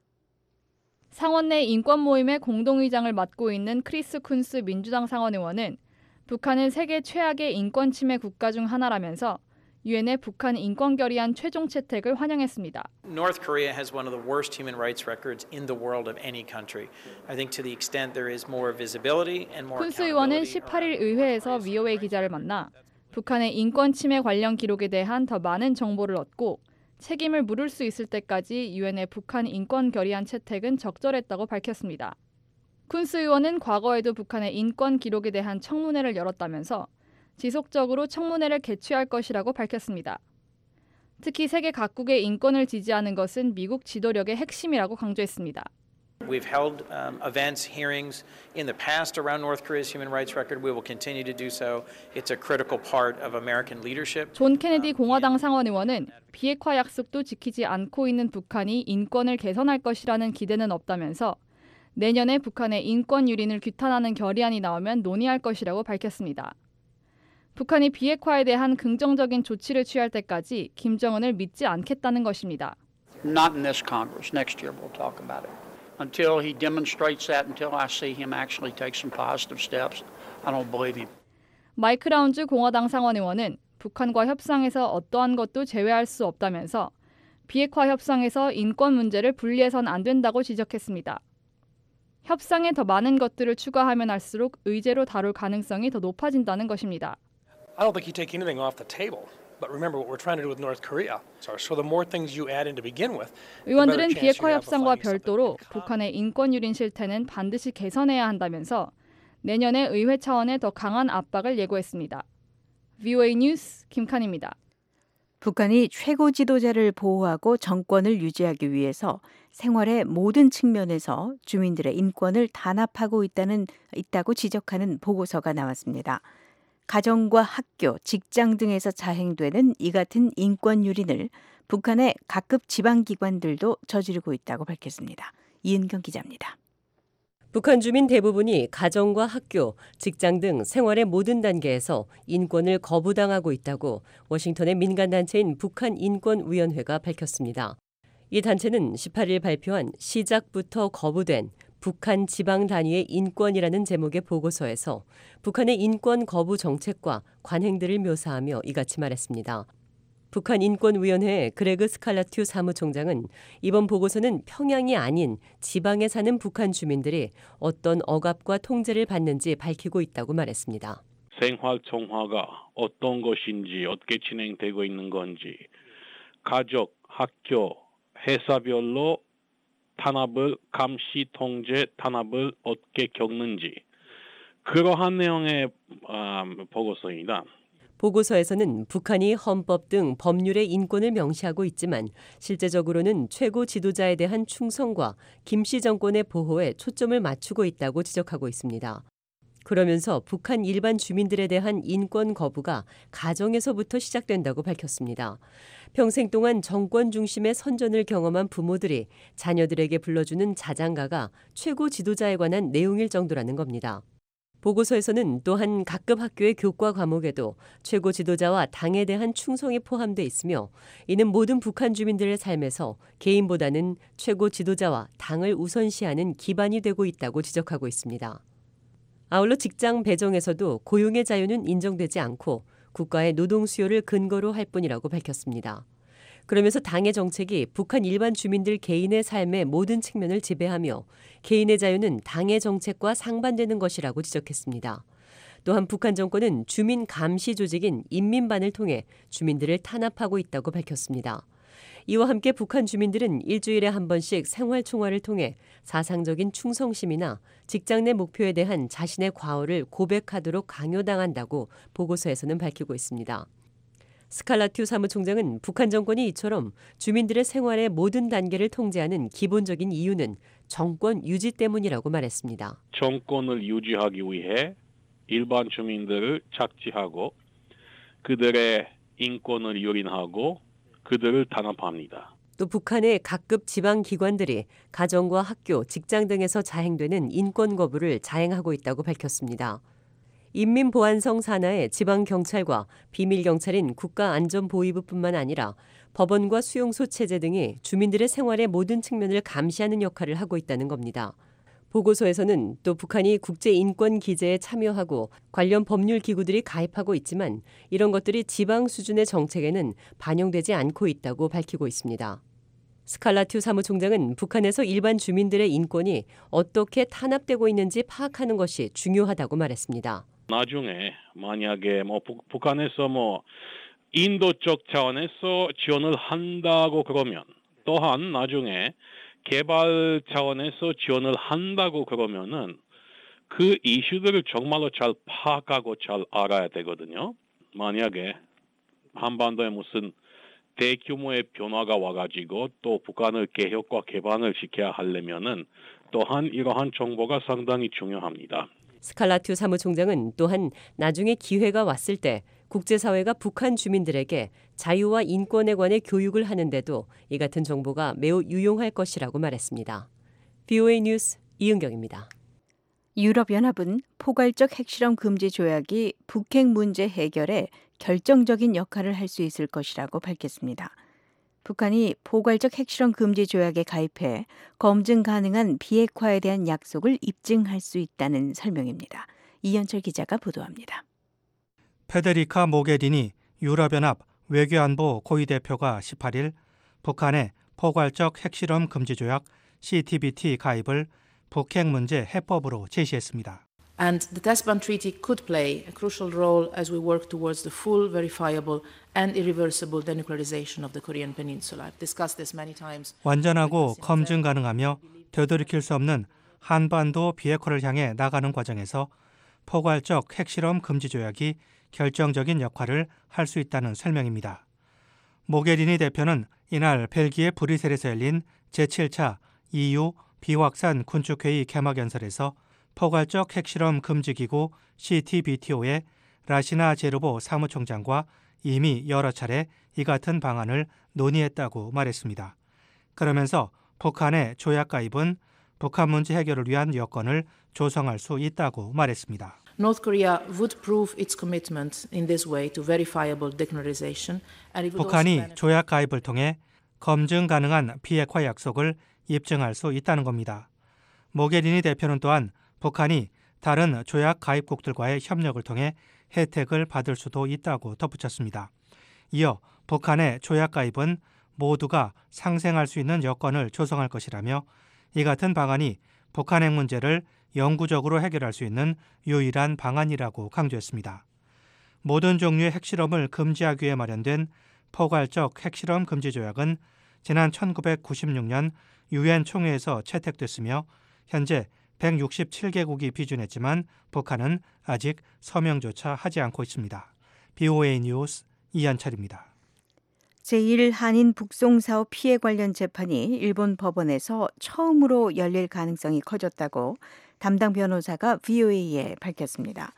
[SPEAKER 19] 상원 내 인권 모임의 공동의장을 맡고 있는 크리스 쿤스 민주당 상원 의원은 북한은 세계 최악의 인권 침해 국가 중 하나라면서 유엔의 북한 인권 결의안 최종 채택을 환영했습니다.
[SPEAKER 20] North Korea has one of the worst human rights records in the world of any country. I think to the extent there is more visibility and more
[SPEAKER 19] 쿤스 의원은 십팔일 의회에서 브이오에이 기자를 만나 북한의 인권 침해 관련 기록에 대한 더 많은 정보를 얻고 책임을 물을 수 있을 때까지 유엔의 북한 인권 결의안 채택은 적절했다고 밝혔습니다. 쿤스 의원은 과거에도 북한의 인권 기록에 대한 청문회를 열었다면서 지속적으로 청문회를 개최할 것이라고 밝혔습니다. 특히 세계 각국의 인권을 지지하는 것은 미국 지도력의 핵심이라고 강조했습니다.
[SPEAKER 20] We've held um, events, hearings in the past around North Korea's human rights record. We will continue to do so. It's a critical part of American leadership.
[SPEAKER 19] 존 케네디 공화당 상원 의원은 비핵화 약속도 지키지 않고 있는 북한이 인권을 개선할 것이라는 기대는 없다면서 내년에 북한의 인권 유린을 규탄하는 결의안이 나오면 논의할 것이라고 밝혔습니다. 북한이 비핵화에 대한 긍정적인 조치를 취할 때까지 김정은을 믿지 않겠다는 것입니다.
[SPEAKER 21] Not in this Congress. Next year we'll talk about it. Until he demonstrates that, until I see him actually take some positive steps, I don't believe him.
[SPEAKER 19] 마이크 라운즈 공화당 상원 의원은 북한과 협상에서 어떠한 것도 제외할 수 없다면서 비핵화 협상에서 인권 문제를 분리해선 안 된다고 지적했습니다. 협상에 더 많은 것들을 추가하면 할수록 의제로 다룰 가능성이 더 높아진다는 것입니다.
[SPEAKER 22] I don't think you take anything off the table. But remember what we're trying to do with North Korea. So, so the more things you add in to begin with,
[SPEAKER 19] 의원들은 비핵화 협상과 별도로 북한의 인권 유린 실태는 반드시 개선해야 한다면서 내년에 의회 차원의 더 강한 압박을 예고했습니다. 브이오에이 뉴스 김칸입니다.
[SPEAKER 5] 북한이 최고 지도자를 보호하고 정권을 유지하기 위해서 생활의 모든 측면에서 주민들의 인권을 단합하고 있다는, 있다고 지적하는 보고서가 나왔습니다. 가정과 학교, 직장 등에서 자행되는 이 같은 인권 유린을 북한의 각급 지방기관들도 저지르고 있다고 밝혔습니다. 이은경 기자입니다.
[SPEAKER 23] 북한 주민 대부분이 가정과 학교, 직장 등 생활의 모든 단계에서 인권을 거부당하고 있다고 워싱턴의 민간단체인 북한인권위원회가 밝혔습니다. 이 단체는 십팔 일 발표한 시작부터 거부된 북한 지방 단위의 인권이라는 제목의 보고서에서 북한의 인권 거부 정책과 관행들을 묘사하며 이같이 말했습니다. 북한인권위원회 그레그 스칼라튜 사무총장은 이번 보고서는 평양이 아닌 지방에 사는 북한 주민들이 어떤 억압과 통제를 받는지 밝히고 있다고 말했습니다.
[SPEAKER 24] 생활 정화가 어떤 것인지, 어떻게 진행되고 있는 건지, 가족, 학교, 회사별로 탄압을 감시, 통제, 탄압을 어떻게 겪는지 그러한 내용의 음, 보고서입니다.
[SPEAKER 23] 보고서에서는 북한이 헌법 등 법률의 인권을 명시하고 있지만 실제적으로는 최고 지도자에 대한 충성과 김씨 정권의 보호에 초점을 맞추고 있다고 지적하고 있습니다. 그러면서 북한 일반 주민들에 대한 인권 거부가 가정에서부터 시작된다고 밝혔습니다. 평생 동안 정권 중심의 선전을 경험한 부모들이 자녀들에게 불러주는 자장가가 최고 지도자에 관한 내용일 정도라는 겁니다. 보고서에서는 또한 각급 학교의 교과 과목에도 최고 지도자와 당에 대한 충성이 포함돼 있으며 이는 모든 북한 주민들의 삶에서 개인보다는 최고 지도자와 당을 우선시하는 기반이 되고 있다고 지적하고 있습니다. 아울러 직장 배정에서도 고용의 자유는 인정되지 않고 국가의 노동 수요를 근거로 할 뿐이라고 밝혔습니다. 그러면서 당의 정책이 북한 일반 주민들 개인의 삶의 모든 측면을 지배하며 개인의 자유는 당의 정책과 상반되는 것이라고 지적했습니다. 또한 북한 정권은 주민 감시 조직인 인민반을 통해 주민들을 탄압하고 있다고 밝혔습니다. 이와 함께 북한 주민들은 일주일에 한 번씩 생활총화를 통해 사상적인 충성심이나 직장 내 목표에 대한 자신의 과오를 고백하도록 강요당한다고 보고서에서는 밝히고 있습니다. 스칼라튜 사무총장은 북한 정권이 이처럼 주민들의 생활의 모든 단계를 통제하는 기본적인 이유는 정권 유지 때문이라고 말했습니다.
[SPEAKER 24] 정권을 유지하기 위해 일반 주민들을 착취하고 그들의 인권을 유린하고 그들을 탄압합니다.
[SPEAKER 23] 또 북한의 각급 지방기관들이 가정과 학교, 직장 등에서 자행되는 인권 거부를 자행하고 있다고 밝혔습니다. 인민보안성 산하의 지방경찰과 비밀경찰인 국가안전보위부뿐만 아니라 법원과 수용소 체제 등이 주민들의 생활의 모든 측면을 감시하는 역할을 하고 있다는 겁니다. 보고서에서는 또 북한이 국제인권기제에 참여하고 관련 법률 기구들이 가입하고 있지만 이런 것들이 지방 수준의 정책에는 반영되지 않고 있다고 밝히고 있습니다. 스칼라튜 사무총장은 북한에서 일반 주민들의 인권이 어떻게 탄압되고 있는지 파악하는 것이 중요하다고 말했습니다.
[SPEAKER 24] 나중에 만약에 뭐 북, 북한에서 뭐 인도 쪽 차원에서 지원을 한다고 그러면 또한 나중에 개발 차원에서 지원을 한다고 그러면은 그 이슈들을 정말로 잘 파악하고 잘 알아야 되거든요. 만약에 한반도에 무슨 대규모의 변화가 와가지고 또 북한을 개혁과 개방을 시켜야 하려면은 또한 이러한 정보가 상당히 중요합니다.
[SPEAKER 23] 스칼라튜 사무총장은 또한 나중에 기회가 왔을 때 국제사회가 북한 주민들에게 자유와 인권에 관해 교육을 하는데도 이 같은 정보가 매우 유용할 것이라고 말했습니다. 브이오에이 뉴스 이은경입니다.
[SPEAKER 5] 유럽연합은 포괄적 핵실험 금지 조약이 북핵 문제 해결에 결정적인 역할을 할 수 있을 것이라고 밝혔습니다. 북한이 포괄적 핵실험 금지 조약에 가입해 검증 가능한 비핵화에 대한 약속을 입증할 수 있다는 설명입니다. 이현철 기자가 보도합니다.
[SPEAKER 18] 페데리카 모게리니 유럽연합 외교안보 고위대표가 십팔 일 북한의 포괄적 핵실험 금지 조약 씨티비티 가입을 북핵 문제 해법으로 제시했습니다.
[SPEAKER 1] And the Test-Ban Treaty could play a crucial role as we work towards the full, verifiable and irreversible denuclearization of the Korean Peninsula. I've discussed this many times.
[SPEAKER 18] 완전하고 검증 가능하며 되돌이킬 수 없는 한반도 비핵화를 향해 나가는 과정에서 포괄적 핵실험 금지 조약이 결정적인 역할을 할 수 있다는 설명입니다. 모게리니 대표는 이날 벨기에 브뤼셀에서 열린 제칠 차 이유 비확산 군축회의 개막연설에서 포괄적 핵실험 금지기구 씨티비티오의 라시나 제르보 사무총장과 이미 여러 차례 이 같은 방안을 논의했다고 말했습니다. 그러면서 북한의 조약 가입은 북한 문제 해결을 위한 여건을 조성할 수 있다고 말했습니다.
[SPEAKER 1] North Korea would prove its commitment in this way to verifiable denuclearization, and it would
[SPEAKER 18] 북한이
[SPEAKER 1] also
[SPEAKER 18] 조약 가입을 통해 검증 가능한 비핵화 약속을 입증할 수 있다는 겁니다. 모게리니 대표는 또한 북한이 다른 조약 가입국들과의 협력을 통해 혜택을 받을 수도 있다고 덧붙였습니다. 이어 북한의 조약 가입은 모두가 상생할 수 있는 여건을 조성할 것이라며 이 같은 방안이 북한 핵 문제를 영구적으로 해결할 수 있는 유일한 방안이라고 강조했습니다. 모든 종류의 핵실험을 금지하기 위해 마련된 포괄적 핵실험 금지 조약은 지난 천구백구십육 년 유엔 총회에서 채택됐으며 현재 백육십칠 개국이 비준했지만 북한은 아직 서명조차 하지 않고 있습니다. 브이오에이 뉴스 이한철입니다.
[SPEAKER 5] 제일 한인 북송 사업 피해 관련 재판이 일본 법원에서 처음으로 열릴 가능성이 커졌다고 담당 변호사가 브이오에이에 밝혔습니다.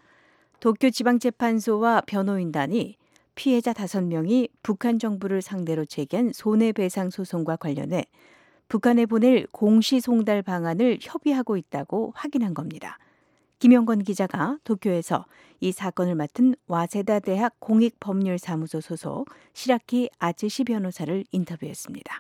[SPEAKER 5] 도쿄지방재판소와 변호인단이 피해자 다섯 명이 북한 정부를 상대로 제기한 손해배상 소송과 관련해 북한에 보낼 공시송달 방안을 협의하고 있다고 확인한 겁니다. 김영건 기자가 도쿄에서 이 사건을 맡은 와세다 대학 공익법률사무소 소속 시라키 아츠시 변호사를 인터뷰했습니다.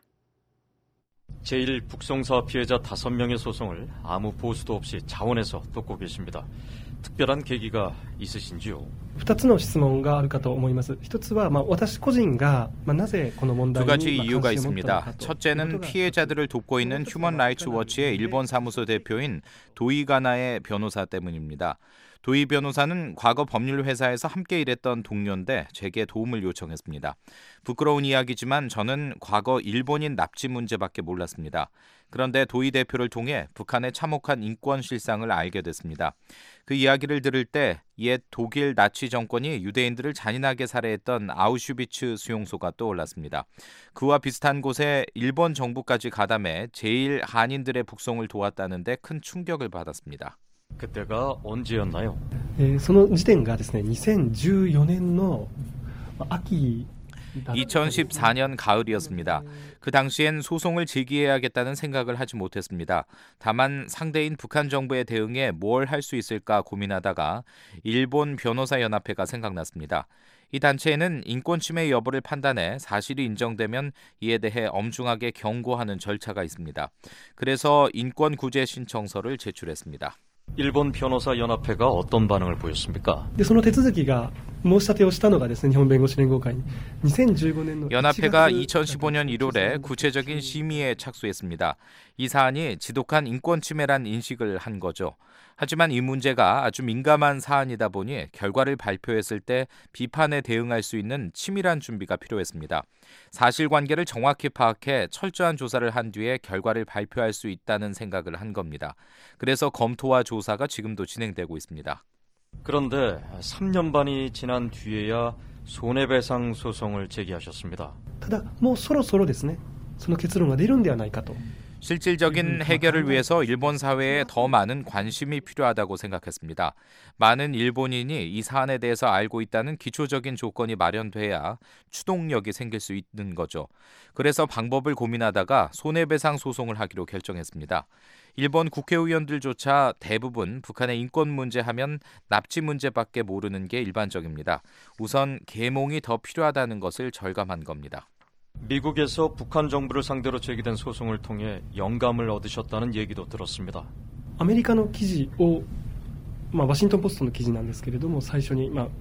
[SPEAKER 2] 제일 북송사업 피해자 다섯 명의 소송을 아무 보수도 없이 자원해서 돕고 계십니다. 특별한 계기가 있으신지요?
[SPEAKER 3] 두 가지 질문이あるかと思います。一つは私個人がなぜこの問題に
[SPEAKER 8] 두 가지 이유가 있습니다. 첫째는 피해자들을 돕고 있는 휴먼 라이츠 워치의 일본 사무소 대표인 도이 가나의 변호사 때문입니다. 도이 변호사는 과거 법률 회사에서 함께 일했던 동료인데 제게 도움을 요청했습니다. 부끄러운 이야기지만 저는 과거 일본인 납치 문제밖에 몰랐습니다. 그런데 도이 대표를 통해 북한의 참혹한 인권 실상을 알게 됐습니다. 그 이야기를 들을 때 옛 독일 나치 정권이 유대인들을 잔인하게 살해했던 아우슈비츠 수용소가 떠올랐습니다. 그와 비슷한 곳에 일본 정부까지 가담해 제일 한인들의 북송을 도왔다는데 큰 충격을 받았습니다.
[SPEAKER 2] 그때가 언제였나요?
[SPEAKER 3] その時点がですね、이천십사年の秋
[SPEAKER 8] 이천십사 년 가을이었습니다. 그 당시엔 소송을 제기해야겠다는 생각을 하지 못했습니다. 다만 상대인 북한 정부에 대응해 뭘 할 수 있을까 고민하다가 일본 변호사 연합회가 생각났습니다. 이 단체에는 인권 침해 여부를 판단해 사실이 인정되면 이에 대해 엄중하게 경고하는 절차가 있습니다. 그래서 인권 구제 신청서를 제출했습니다.
[SPEAKER 2] 일본 변호사 연합회가 어떤 반응을 보였습니까?
[SPEAKER 3] でその手続きが申し立てをしたのがですね、日本弁護士連合会に이천십오年の
[SPEAKER 8] 연합회가 이천십오 년 일월에 구체적인 심의에 착수했습니다. 이 사안이 지독한 인권 침해란 인식을 한 거죠. 하지만 이 문제가 아주 민감한 사안이다 보니 결과를 발표했을 때 비판에 대응할 수 있는 치밀한 준비가 필요했습니다. 사실관계를 정확히 파악해 철저한 조사를 한 뒤에 결과를 발표할 수 있다는 생각을 한 겁니다. 그래서 검토와 조사가 지금도 진행되고 있습니다.
[SPEAKER 2] 그런데 삼 년 반이 지난 뒤에야 손해배상 소송을 제기하셨습니다.
[SPEAKER 3] ただもうそろそろですね。その結論が出るんではないかと。
[SPEAKER 8] 실질적인 해결을 위해서 일본 사회에 더 많은 관심이 필요하다고 생각했습니다. 많은 일본인이 이 사안에 대해서 알고 있다는 기초적인 조건이 마련돼야 추동력이 생길 수 있는 거죠. 그래서 방법을 고민하다가 손해배상 소송을 하기로 결정했습니다. 일본 국회의원들조차 대부분 북한의 인권 문제 하면 납치 문제밖에 모르는 게 일반적입니다. 우선 계몽이 더 필요하다는 것을 절감한 겁니다.
[SPEAKER 2] 미국에서 북한 정부를 상대로 제기된 소송을 통해 영감을 얻으셨다는 얘기도 들었습니다.
[SPEAKER 3] アメリカの記事を、まあ、ワシントンポストの記事なんですけれども最初に、まあ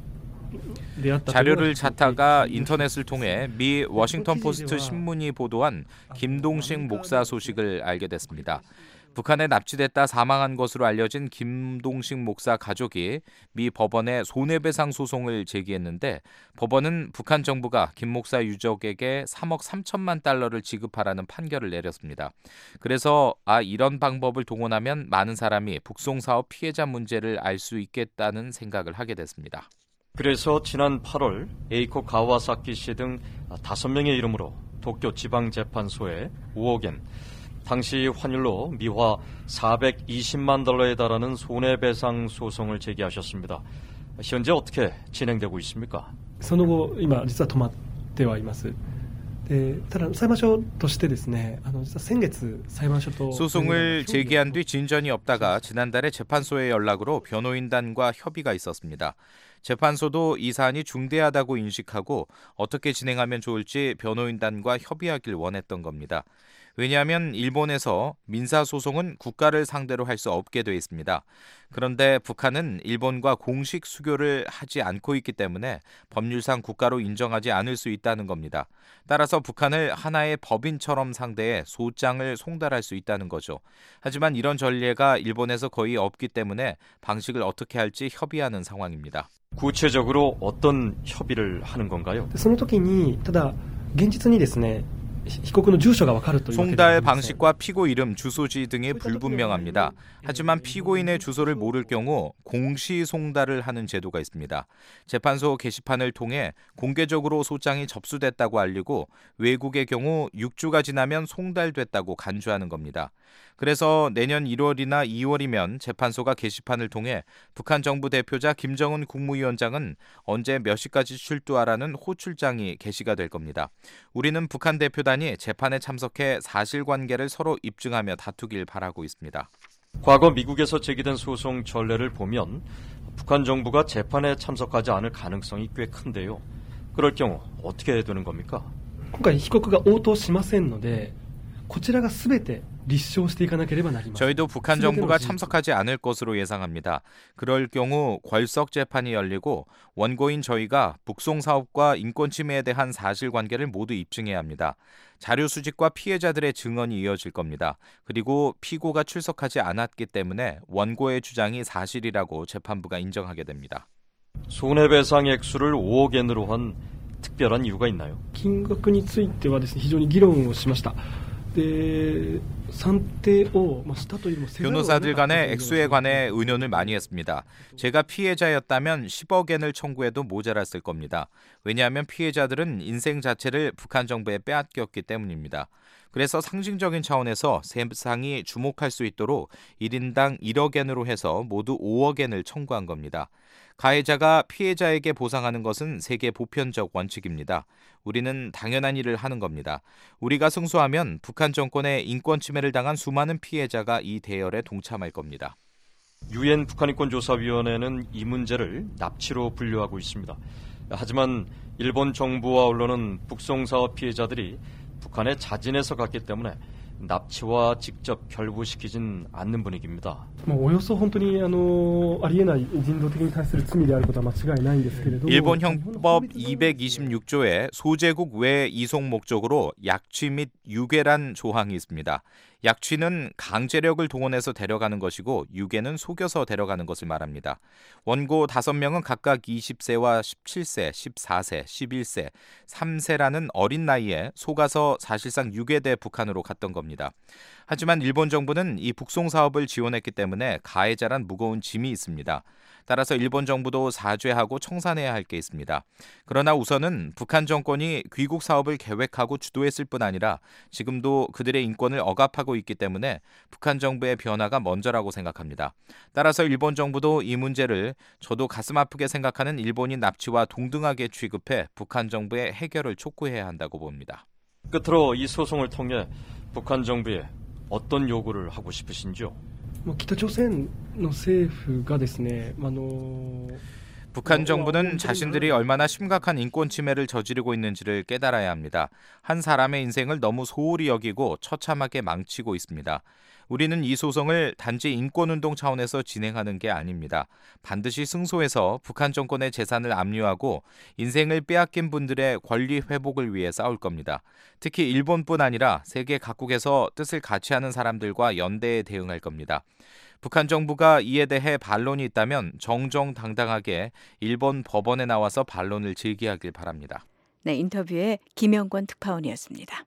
[SPEAKER 8] 자료를 찾다가 인터넷을 통해 미 워싱턴 포스트 신문이 보도한 김동식 목사 소식을 알게 됐습니다. 북한에 납치됐다 사망한 것으로 알려진 김동식 목사 가족이 미 법원에 손해배상 소송을 제기했는데 법원은 북한 정부가 김 목사 유족에게 삼억 삼천만 달러를 지급하라는 판결을 내렸습니다. 그래서 아 이런 방법을 동원하면 많은 사람이 북송사업 피해자 문제를 알 수 있겠다는 생각을 하게 됐습니다.
[SPEAKER 2] 그래서 지난 팔월 에이코 가와사키 씨 등 다섯 명의 이름으로 도쿄 지방재판소에 오억 엔, 당시 환율로 미화 사백이십만 달러에 달하는 손해배상 소송을 제기하셨습니다. 현재 어떻게 진행되고 있습니까?
[SPEAKER 3] その後今実は止まってはいます。でただ裁判所としてですね、あの実は先月裁判所と
[SPEAKER 8] 소송을 제기한 뒤 진전이 없다가 지난달에 재판소의 연락으로 변호인단과 협의가 있었습니다. 재판소도 이 사안이 중대하다고 인식하고 어떻게 진행하면 좋을지 변호인단과 협의하길 원했던 겁니다. 왜냐하면 일본에서 민사소송은 국가를 상대로 할 수 없게 돼 있습니다. 그런데 북한은 일본과 공식 수교를 하지 않고 있기 때문에 법률상 국가로 인정하지 않을 수 있다는 겁니다. 따라서 북한을 하나의 법인처럼 상대해 소장을 송달할 수 있다는 거죠. 하지만 이런 전례가 일본에서 거의 없기 때문에 방식을 어떻게 할지 협의하는 상황입니다.
[SPEAKER 2] 구체적으로 어떤 협의를 하는 건가요?
[SPEAKER 3] その時にただ現実にですね
[SPEAKER 8] 송달 방식과 피고 이름, 주소지 등이 불분명합니다. 하지만 피고인의 주소를 모를 경우 공시 송달을 하는 제도가 있습니다. 재판소 게시판을 통해 공개적으로 소장이 접수됐다고 알리고 외국의 경우 육 주가 지나면 송달됐다고 간주하는 겁니다. 그래서 내년 일월이나 이월이면 재판소가 게시판을 통해 북한 정부 대표자 김정은 국무위원장은 언제 몇 시까지 출두하라는 호출장이 게시가 될 겁니다. 우리는 북한 대표단이 재판에 참석해 사실관계를 서로 입증하며 다투길 바라고 있습니다.
[SPEAKER 2] 과거 미국에서 제기된 소송 전례를 보면 북한 정부가 재판에 참석하지 않을 가능성이 꽤 큰데요. 그럴 경우 어떻게 되는 겁니까?
[SPEAKER 3] 今回被告が応答しませんのでこちらが全て
[SPEAKER 8] 저희도 북한 정부가 참석하지 않을 것으로 예상합니다. 그럴 경우 궐석 재판이 열리고 원고인 저희가 북송 사업과 인권 침해에 대한 사실관계를 모두 입증해야 합니다. 자료 수집과 피해자들의 증언이 이어질 겁니다. 그리고 피고가 출석하지 않았기 때문에 원고의 주장이 사실이라고 재판부가 인정하게 됩니다.
[SPEAKER 2] 손해배상 액수를 오억 엔으로 한 특별한 이유가 있나요?
[SPEAKER 3] 金額についてはですね、非常に議論をしました。
[SPEAKER 8] 변호사들 간의 액수에 관해 의논을 많이 했습니다. 제가 피해자였다면 십억 엔을 청구해도 모자랐을 겁니다. 왜냐하면 피해자들은 인생 자체를 북한 정부에 빼앗겼기 때문입니다. 그래서 상징적인 차원에서 세상이 주목할 수 있도록 일 인당 일억 엔으로 해서 모두 오억 엔을 청구한 겁니다. 가해자가 피해자에게 보상하는 것은 세계 보편적 원칙입니다. 우리는 당연한 일을 하는 겁니다. 우리가 승소하면 북한 정권의 인권 침해를 당한 수많은 피해자가 이 대열에 동참할 겁니다.
[SPEAKER 2] 유엔 북한인권조사위원회는 이 문제를 납치로 분류하고 있습니다. 하지만 일본 정부와 언론은 북송사업 피해자들이 북한에 자진해서 갔기 때문에 납치와 직접 결부시키진 않는 분위기입니다.
[SPEAKER 8] 일본 형법 이백이십육 조에 소제국 외 이송 목적으로 약취 및 유괴란 조항이 있습니다. 약취는 강제력을 동원해서 데려가는 것이고 유괴는 속여서 데려가는 것을 말합니다. 원고 다섯 명은 각각 이십 세와 십칠 세, 십사 세, 십일 세, 삼 세라는 어린 나이에 속아서 사실상 유괴돼 북한으로 갔던 겁니다. 겁니다. 하지만 일본 정부는 이 북송 사업을 지원했기 때문에 가해자란 무거운 짐이 있습니다. 따라서 일본 정부도 사죄하고 청산해야 할 게 있습니다. 그러나 우선은 북한 정권이 귀국 사업을 계획하고 주도했을 뿐 아니라 지금도 그들의 인권을 억압하고 있기 때문에 북한 정부의 변화가 먼저라고 생각합니다. 따라서 일본 정부도 이 문제를 저도 가슴 아프게 생각하는 일본인 납치와 동등하게 취급해 북한 정부의 해결을 촉구해야 한다고 봅니다.
[SPEAKER 2] 끝으로 이 소송을 통해 북한 정부에 어떤 요구를 하고 싶으신지요?
[SPEAKER 3] 北朝鮮の政府がですね、あの
[SPEAKER 8] 북한 정부는 자신들이 얼마나 심각한 인권 침해를 저지르고 있는지를 깨달아야 합니다. 한 사람의 인생을 너무 소홀히 여기고 처참하게 망치고 있습니다. 우리는 이 소송을 단지 인권운동 차원에서 진행하는 게 아닙니다. 반드시 승소해서 북한 정권의 재산을 압류하고 인생을 빼앗긴 분들의 권리 회복을 위해 싸울 겁니다. 특히 일본뿐 아니라 세계 각국에서 뜻을 같이 하는 사람들과 연대에 대응할 겁니다. 북한 정부가 이에 대해 반론이 있다면 정정당당하게 일본 법원에 나와서 반론을 제기하길 바랍니다.
[SPEAKER 5] 네, 인터뷰에 김영권 특파원이었습니다.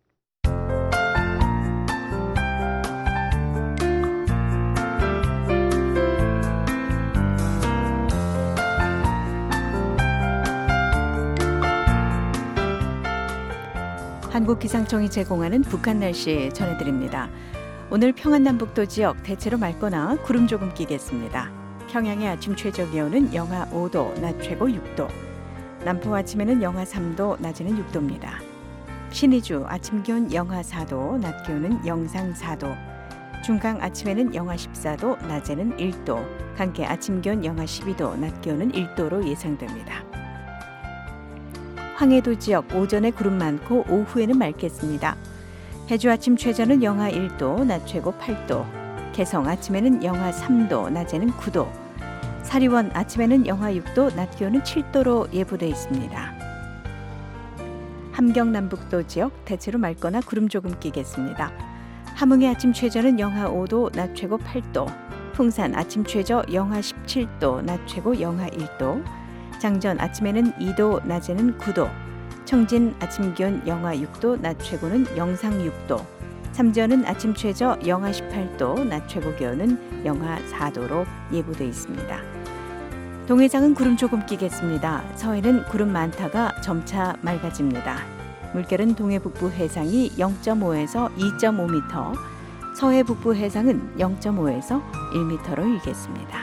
[SPEAKER 5] 한국기상청이 제공하는 북한 날씨 전해드립니다. 오늘 평안남북도 지역 대체로 맑거나 구름 조금 끼겠습니다. 평양의 아침 최저 기온은 영하 오 도, 낮 최고 육 도. 남포 아침에는 영하 삼 도, 낮에는 육 도입니다. 신의주 아침 기온 영하 사 도, 낮 기온은 영상 사 도. 중강 아침에는 영하 십사 도, 낮에는 일 도. 강계 아침 기온 영하 십이 도, 낮 기온은 일 도로 예상됩니다. 황해도 지역 오전에 구름 많고 오후에는 맑겠습니다. 해주 아침 최저는 영하 일 도, 낮 최고 팔 도. 개성 아침에는 영하 삼 도, 낮에는 구 도. 사리원 아침에는 영하 육 도, 낮 기온은 칠 도로 예보돼 있습니다. 함경 남북도 지역 대체로 맑거나 구름 조금 끼겠습니다. 함흥의 아침 최저는 영하 오 도, 낮 최고 팔 도. 풍산 아침 최저 영하 십칠 도, 낮 최고 영하 일 도. 장전 아침에는 이 도, 낮에는 구 도. 청진 아침 기온 영하 육 도, 낮 최고는 영상 육 도. 삼전은 아침 최저 영하 십팔 도, 낮 최고 기온은 영하 사 도로 예보돼 있습니다. 동해상은 구름 조금 끼겠습니다. 서해는 구름 많다가 점차 맑아집니다. 물결은 동해 북부 해상이 영 점 오에서 이 점 오 미터, 서해 북부 해상은 영 점 오에서 일 미터로 일겠습니다.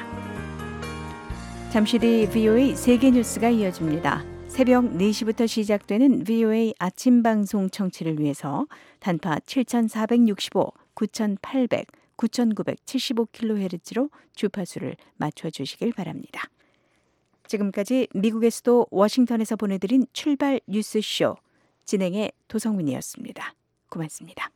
[SPEAKER 5] 잠시 뒤 브이오에이 세계 뉴스가 이어집니다. 새벽 네 시부터 시작되는 브이오에이 아침 방송 청취를 위해서 단파 칠천사백육십오, 구천팔백, 구천구백칠십오 킬로헤르츠로 주파수를 맞춰주시길 바랍니다. 지금까지 미국의 수도 워싱턴에서 보내드린 출발 뉴스쇼 진행의 도성민이었습니다. 고맙습니다.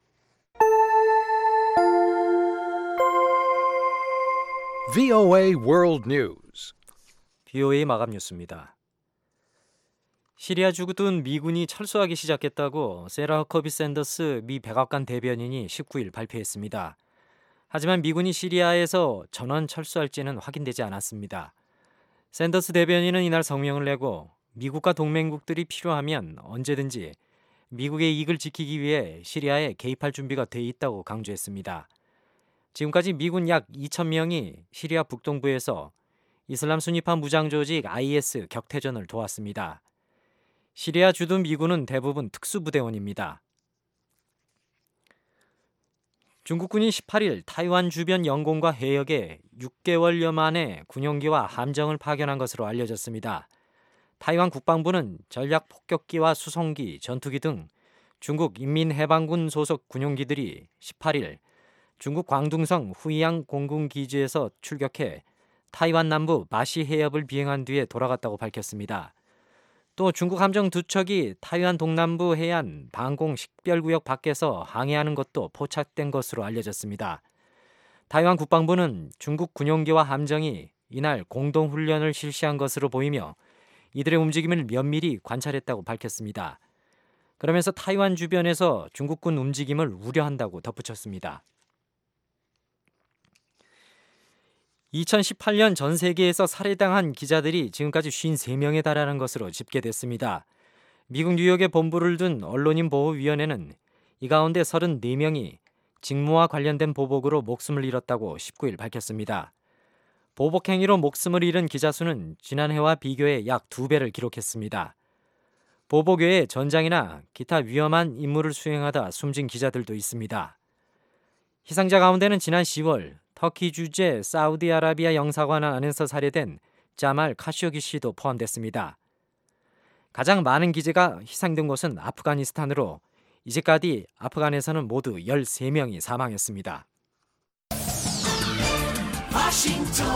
[SPEAKER 4] 브이오에이 World News.
[SPEAKER 7] 브이오에이 마감 뉴스입니다. 시리아 주둔 미군이 철수하기 시작했다고 세라 허커비 샌더스 미 백악관 대변인이 십구 일 발표했습니다. 하지만 미군이 시리아에서 전원 철수할지는 확인되지 않았습니다. 샌더스 대변인은 이날 성명을 내고 미국과 동맹국들이 필요하면 언제든지 미국의 이익을 지키기 위해 시리아에 개입할 준비가 돼 있다고 강조했습니다. 지금까지 미군 약 이천 명이 시리아 북동부에서 이슬람 순위파 무장 조직 아이에스 격퇴전을 도왔습니다. 시리아 주둔 미군은 대부분 특수부대원입니다. 중국군이 십팔 일 타이완 주변 영공과 해역에 육 개월여 만에 군용기와 함정을 파견한 것으로 알려졌습니다. 타이완 국방부는 전략 폭격기와 수송기, 전투기 등 중국 인민해방군 소속 군용기들이 십팔 일 중국 광둥성 후이양 공군기지에서 출격해 타이완 남부 마시 해협을 비행한 뒤에 돌아갔다고 밝혔습니다. 또 중국 함정 두 척이 타이완 동남부 해안 방공 식별구역 밖에서 항해하는 것도 포착된 것으로 알려졌습니다. 타이완 국방부는 중국 군용기와 함정이 이날 공동훈련을 실시한 것으로 보이며 이들의 움직임을 면밀히 관찰했다고 밝혔습니다. 그러면서 타이완 주변에서 중국군 움직임을 우려한다고 덧붙였습니다. 이천십팔 년 전 세계에서 살해당한 기자들이 지금까지 오십삼 명에 달하는 것으로 집계됐습니다. 미국 뉴욕에 본부를 둔 언론인보호위원회는 이 가운데 서른네 명이 직무와 관련된 보복으로 목숨을 잃었다고 십구 일 밝혔습니다. 보복 행위로 목숨을 잃은 기자 수는 지난해와 비교해 약 두 배를 기록했습니다. 보복 외에 전장이나 기타 위험한 임무를 수행하다 숨진 기자들도 있습니다. 희생자 가운데는 지난 시월 터키 주재 사우디아라비아 영사관 안에서 살해된 자말 카쇼기 씨도 포함됐습니다. 가장 많은 기자가 희생된 곳은 아프가니스탄으로 이제까지 아프간에서는 모두 열세 명이 사망했습니다.
[SPEAKER 9] 워싱턴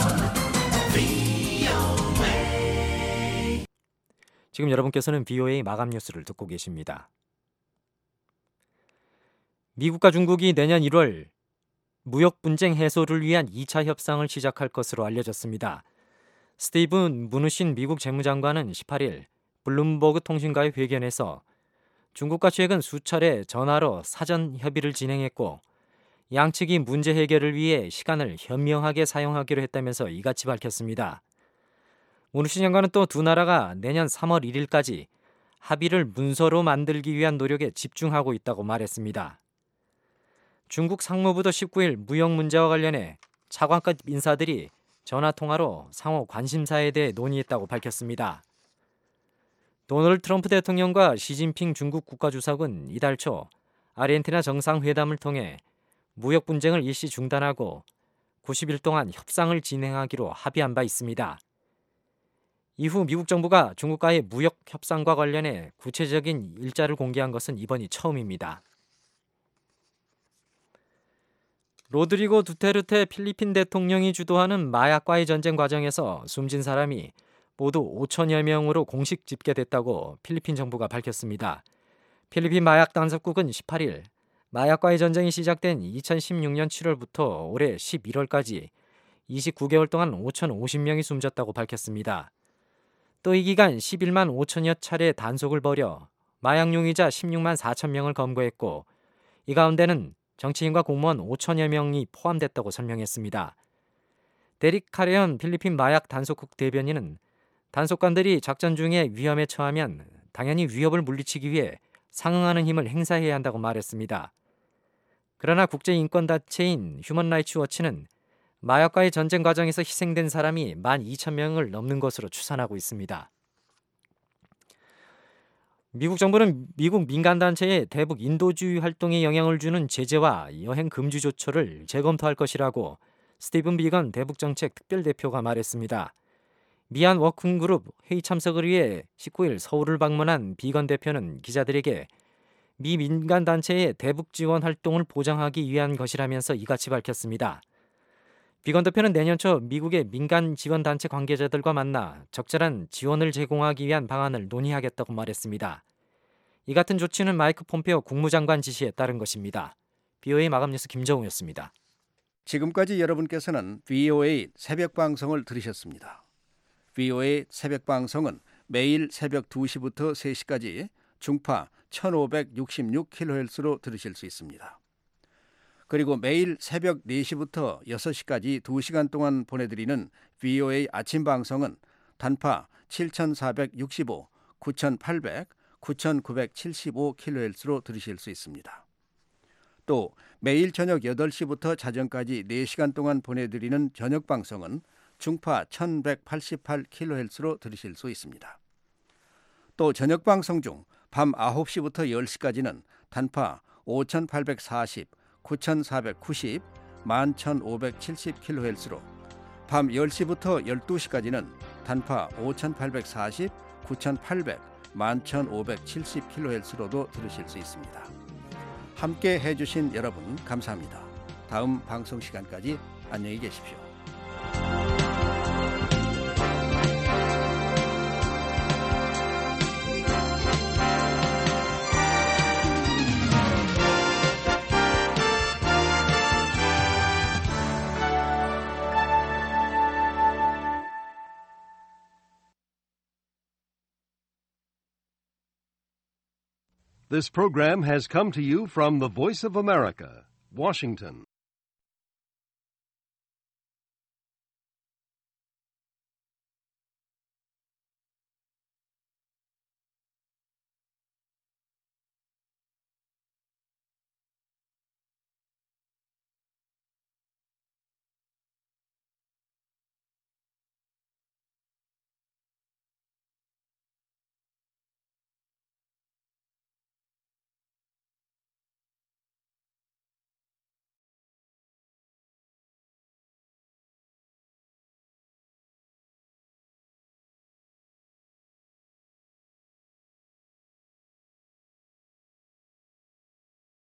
[SPEAKER 9] 브이오에이.
[SPEAKER 7] 지금 여러분께서는 브이오에이 마감 뉴스를 듣고 계십니다. 미국과 중국이 내년 일월 무역 분쟁 해소를 위한 이 차 협상을 시작할 것으로 알려졌습니다. 스티븐 무누신 미국 재무장관은 십팔 일 블룸버그 통신과의 회견에서 중국과 최근 수차례 전화로 사전 협의를 진행했고 양측이 문제 해결을 위해 시간을 현명하게 사용하기로 했다면서 이같이 밝혔습니다. 무누신 장관은 또 두 나라가 내년 삼월 일일까지 합의를 문서로 만들기 위한 노력에 집중하고 있다고 말했습니다. 중국 상무부도 십구 일 무역 문제와 관련해 차관급 인사들이 전화통화로 상호 관심사에 대해 논의했다고 밝혔습니다. 도널드 트럼프 대통령과 시진핑 중국 국가주석은 이달 초 아르헨티나 정상회담을 통해 무역 분쟁을 일시 중단하고 구십 일 동안 협상을 진행하기로 합의한 바 있습니다. 이후 미국 정부가 중국과의 무역 협상과 관련해 구체적인 일자를 공개한 것은 이번이 처음입니다. 로드리고 두테르테 필리핀 대통령이 주도하는 마약과의 전쟁 과정에서 숨진 사람이 모두 오천여 명으로 공식 집계됐다고 필리핀 정부가 밝혔습니다. 필리핀 마약 단속국은 십팔 일 마약과의 전쟁이 시작된 이천십육 년 칠월부터 올해 십일월까지 이십구 개월 동안 오천오십 명이 숨졌다고 밝혔습니다. 또 이 기간 십일만 오천여 차례 단속을 벌여 마약 용의자 십육만 사천 명을 검거했고 이 가운데는 정치인과 공무원 오천여 명이 포함됐다고 설명했습니다. 데릭 카레온 필리핀 마약 단속국 대변인은 단속관들이 작전 중에 위험에 처하면 당연히 위협을 물리치기 위해 상응하는 힘을 행사해야 한다고 말했습니다. 그러나 국제인권단체인 휴먼 라이츠 워치는 마약과의 전쟁 과정에서 희생된 사람이 만 이천 명을 넘는 것으로 추산하고 있습니다. 미국 정부는 미국 민간단체의 대북 인도주의 활동에 영향을 주는 제재와 여행 금지 조처를 재검토할 것이라고 스티븐 비건 대북정책 특별대표가 말했습니다. 미얀 워킹그룹 회의 참석을 위해 십구 일 서울을 방문한 비건 대표는 기자들에게 미 민간단체의 대북 지원 활동을 보장하기 위한 것이라면서 이같이 밝혔습니다. 비건 대표는 내년 초 미국의 민간 지원단체 관계자들과 만나 적절한 지원을 제공하기 위한 방안을 논의하겠다고 말했습니다. 이 같은 조치는 마이크 폼페오 국무장관 지시에 따른 것입니다. 브이오에이 마감 뉴스 김정우였습니다.
[SPEAKER 11] 지금까지 여러분께서는 브이오에이 새벽 방송을 들으셨습니다. 브이오에이 새벽 방송은 매일 새벽 두 시부터 세 시까지 중파 천오백육십육 킬로헤르츠로 들으실 수 있습니다. 그리고 매일 새벽 네 시부터 여섯 시까지 두 시간 동안 보내드리는 브이오에이 아침 방송은 단파 칠천사백육십오, 구천팔백, 구천구백칠십오 킬로헤르츠로 들으실 수 있습니다. 또 매일 저녁 여덟 시부터 자정까지 네 시간 동안 보내드리는 저녁 방송은 중파 천백팔십팔 킬로헤르츠로 들으실 수 있습니다. 또 저녁 방송 중 밤 아홉 시부터 열 시까지는 단파 오천팔백사십, 구천사백구십, 만 천오백칠십 킬로헤르츠로 밤 열 시부터 열두 시까지는 단파 오천팔백사십, 구천팔백, 만 천오백칠십 킬로헤르츠로도 들으실 수 있습니다. 함께 해주신 여러분 감사합니다. 다음 방송 시간까지 안녕히 계십시오.
[SPEAKER 14] This program has come to you from the Voice of America, Washington.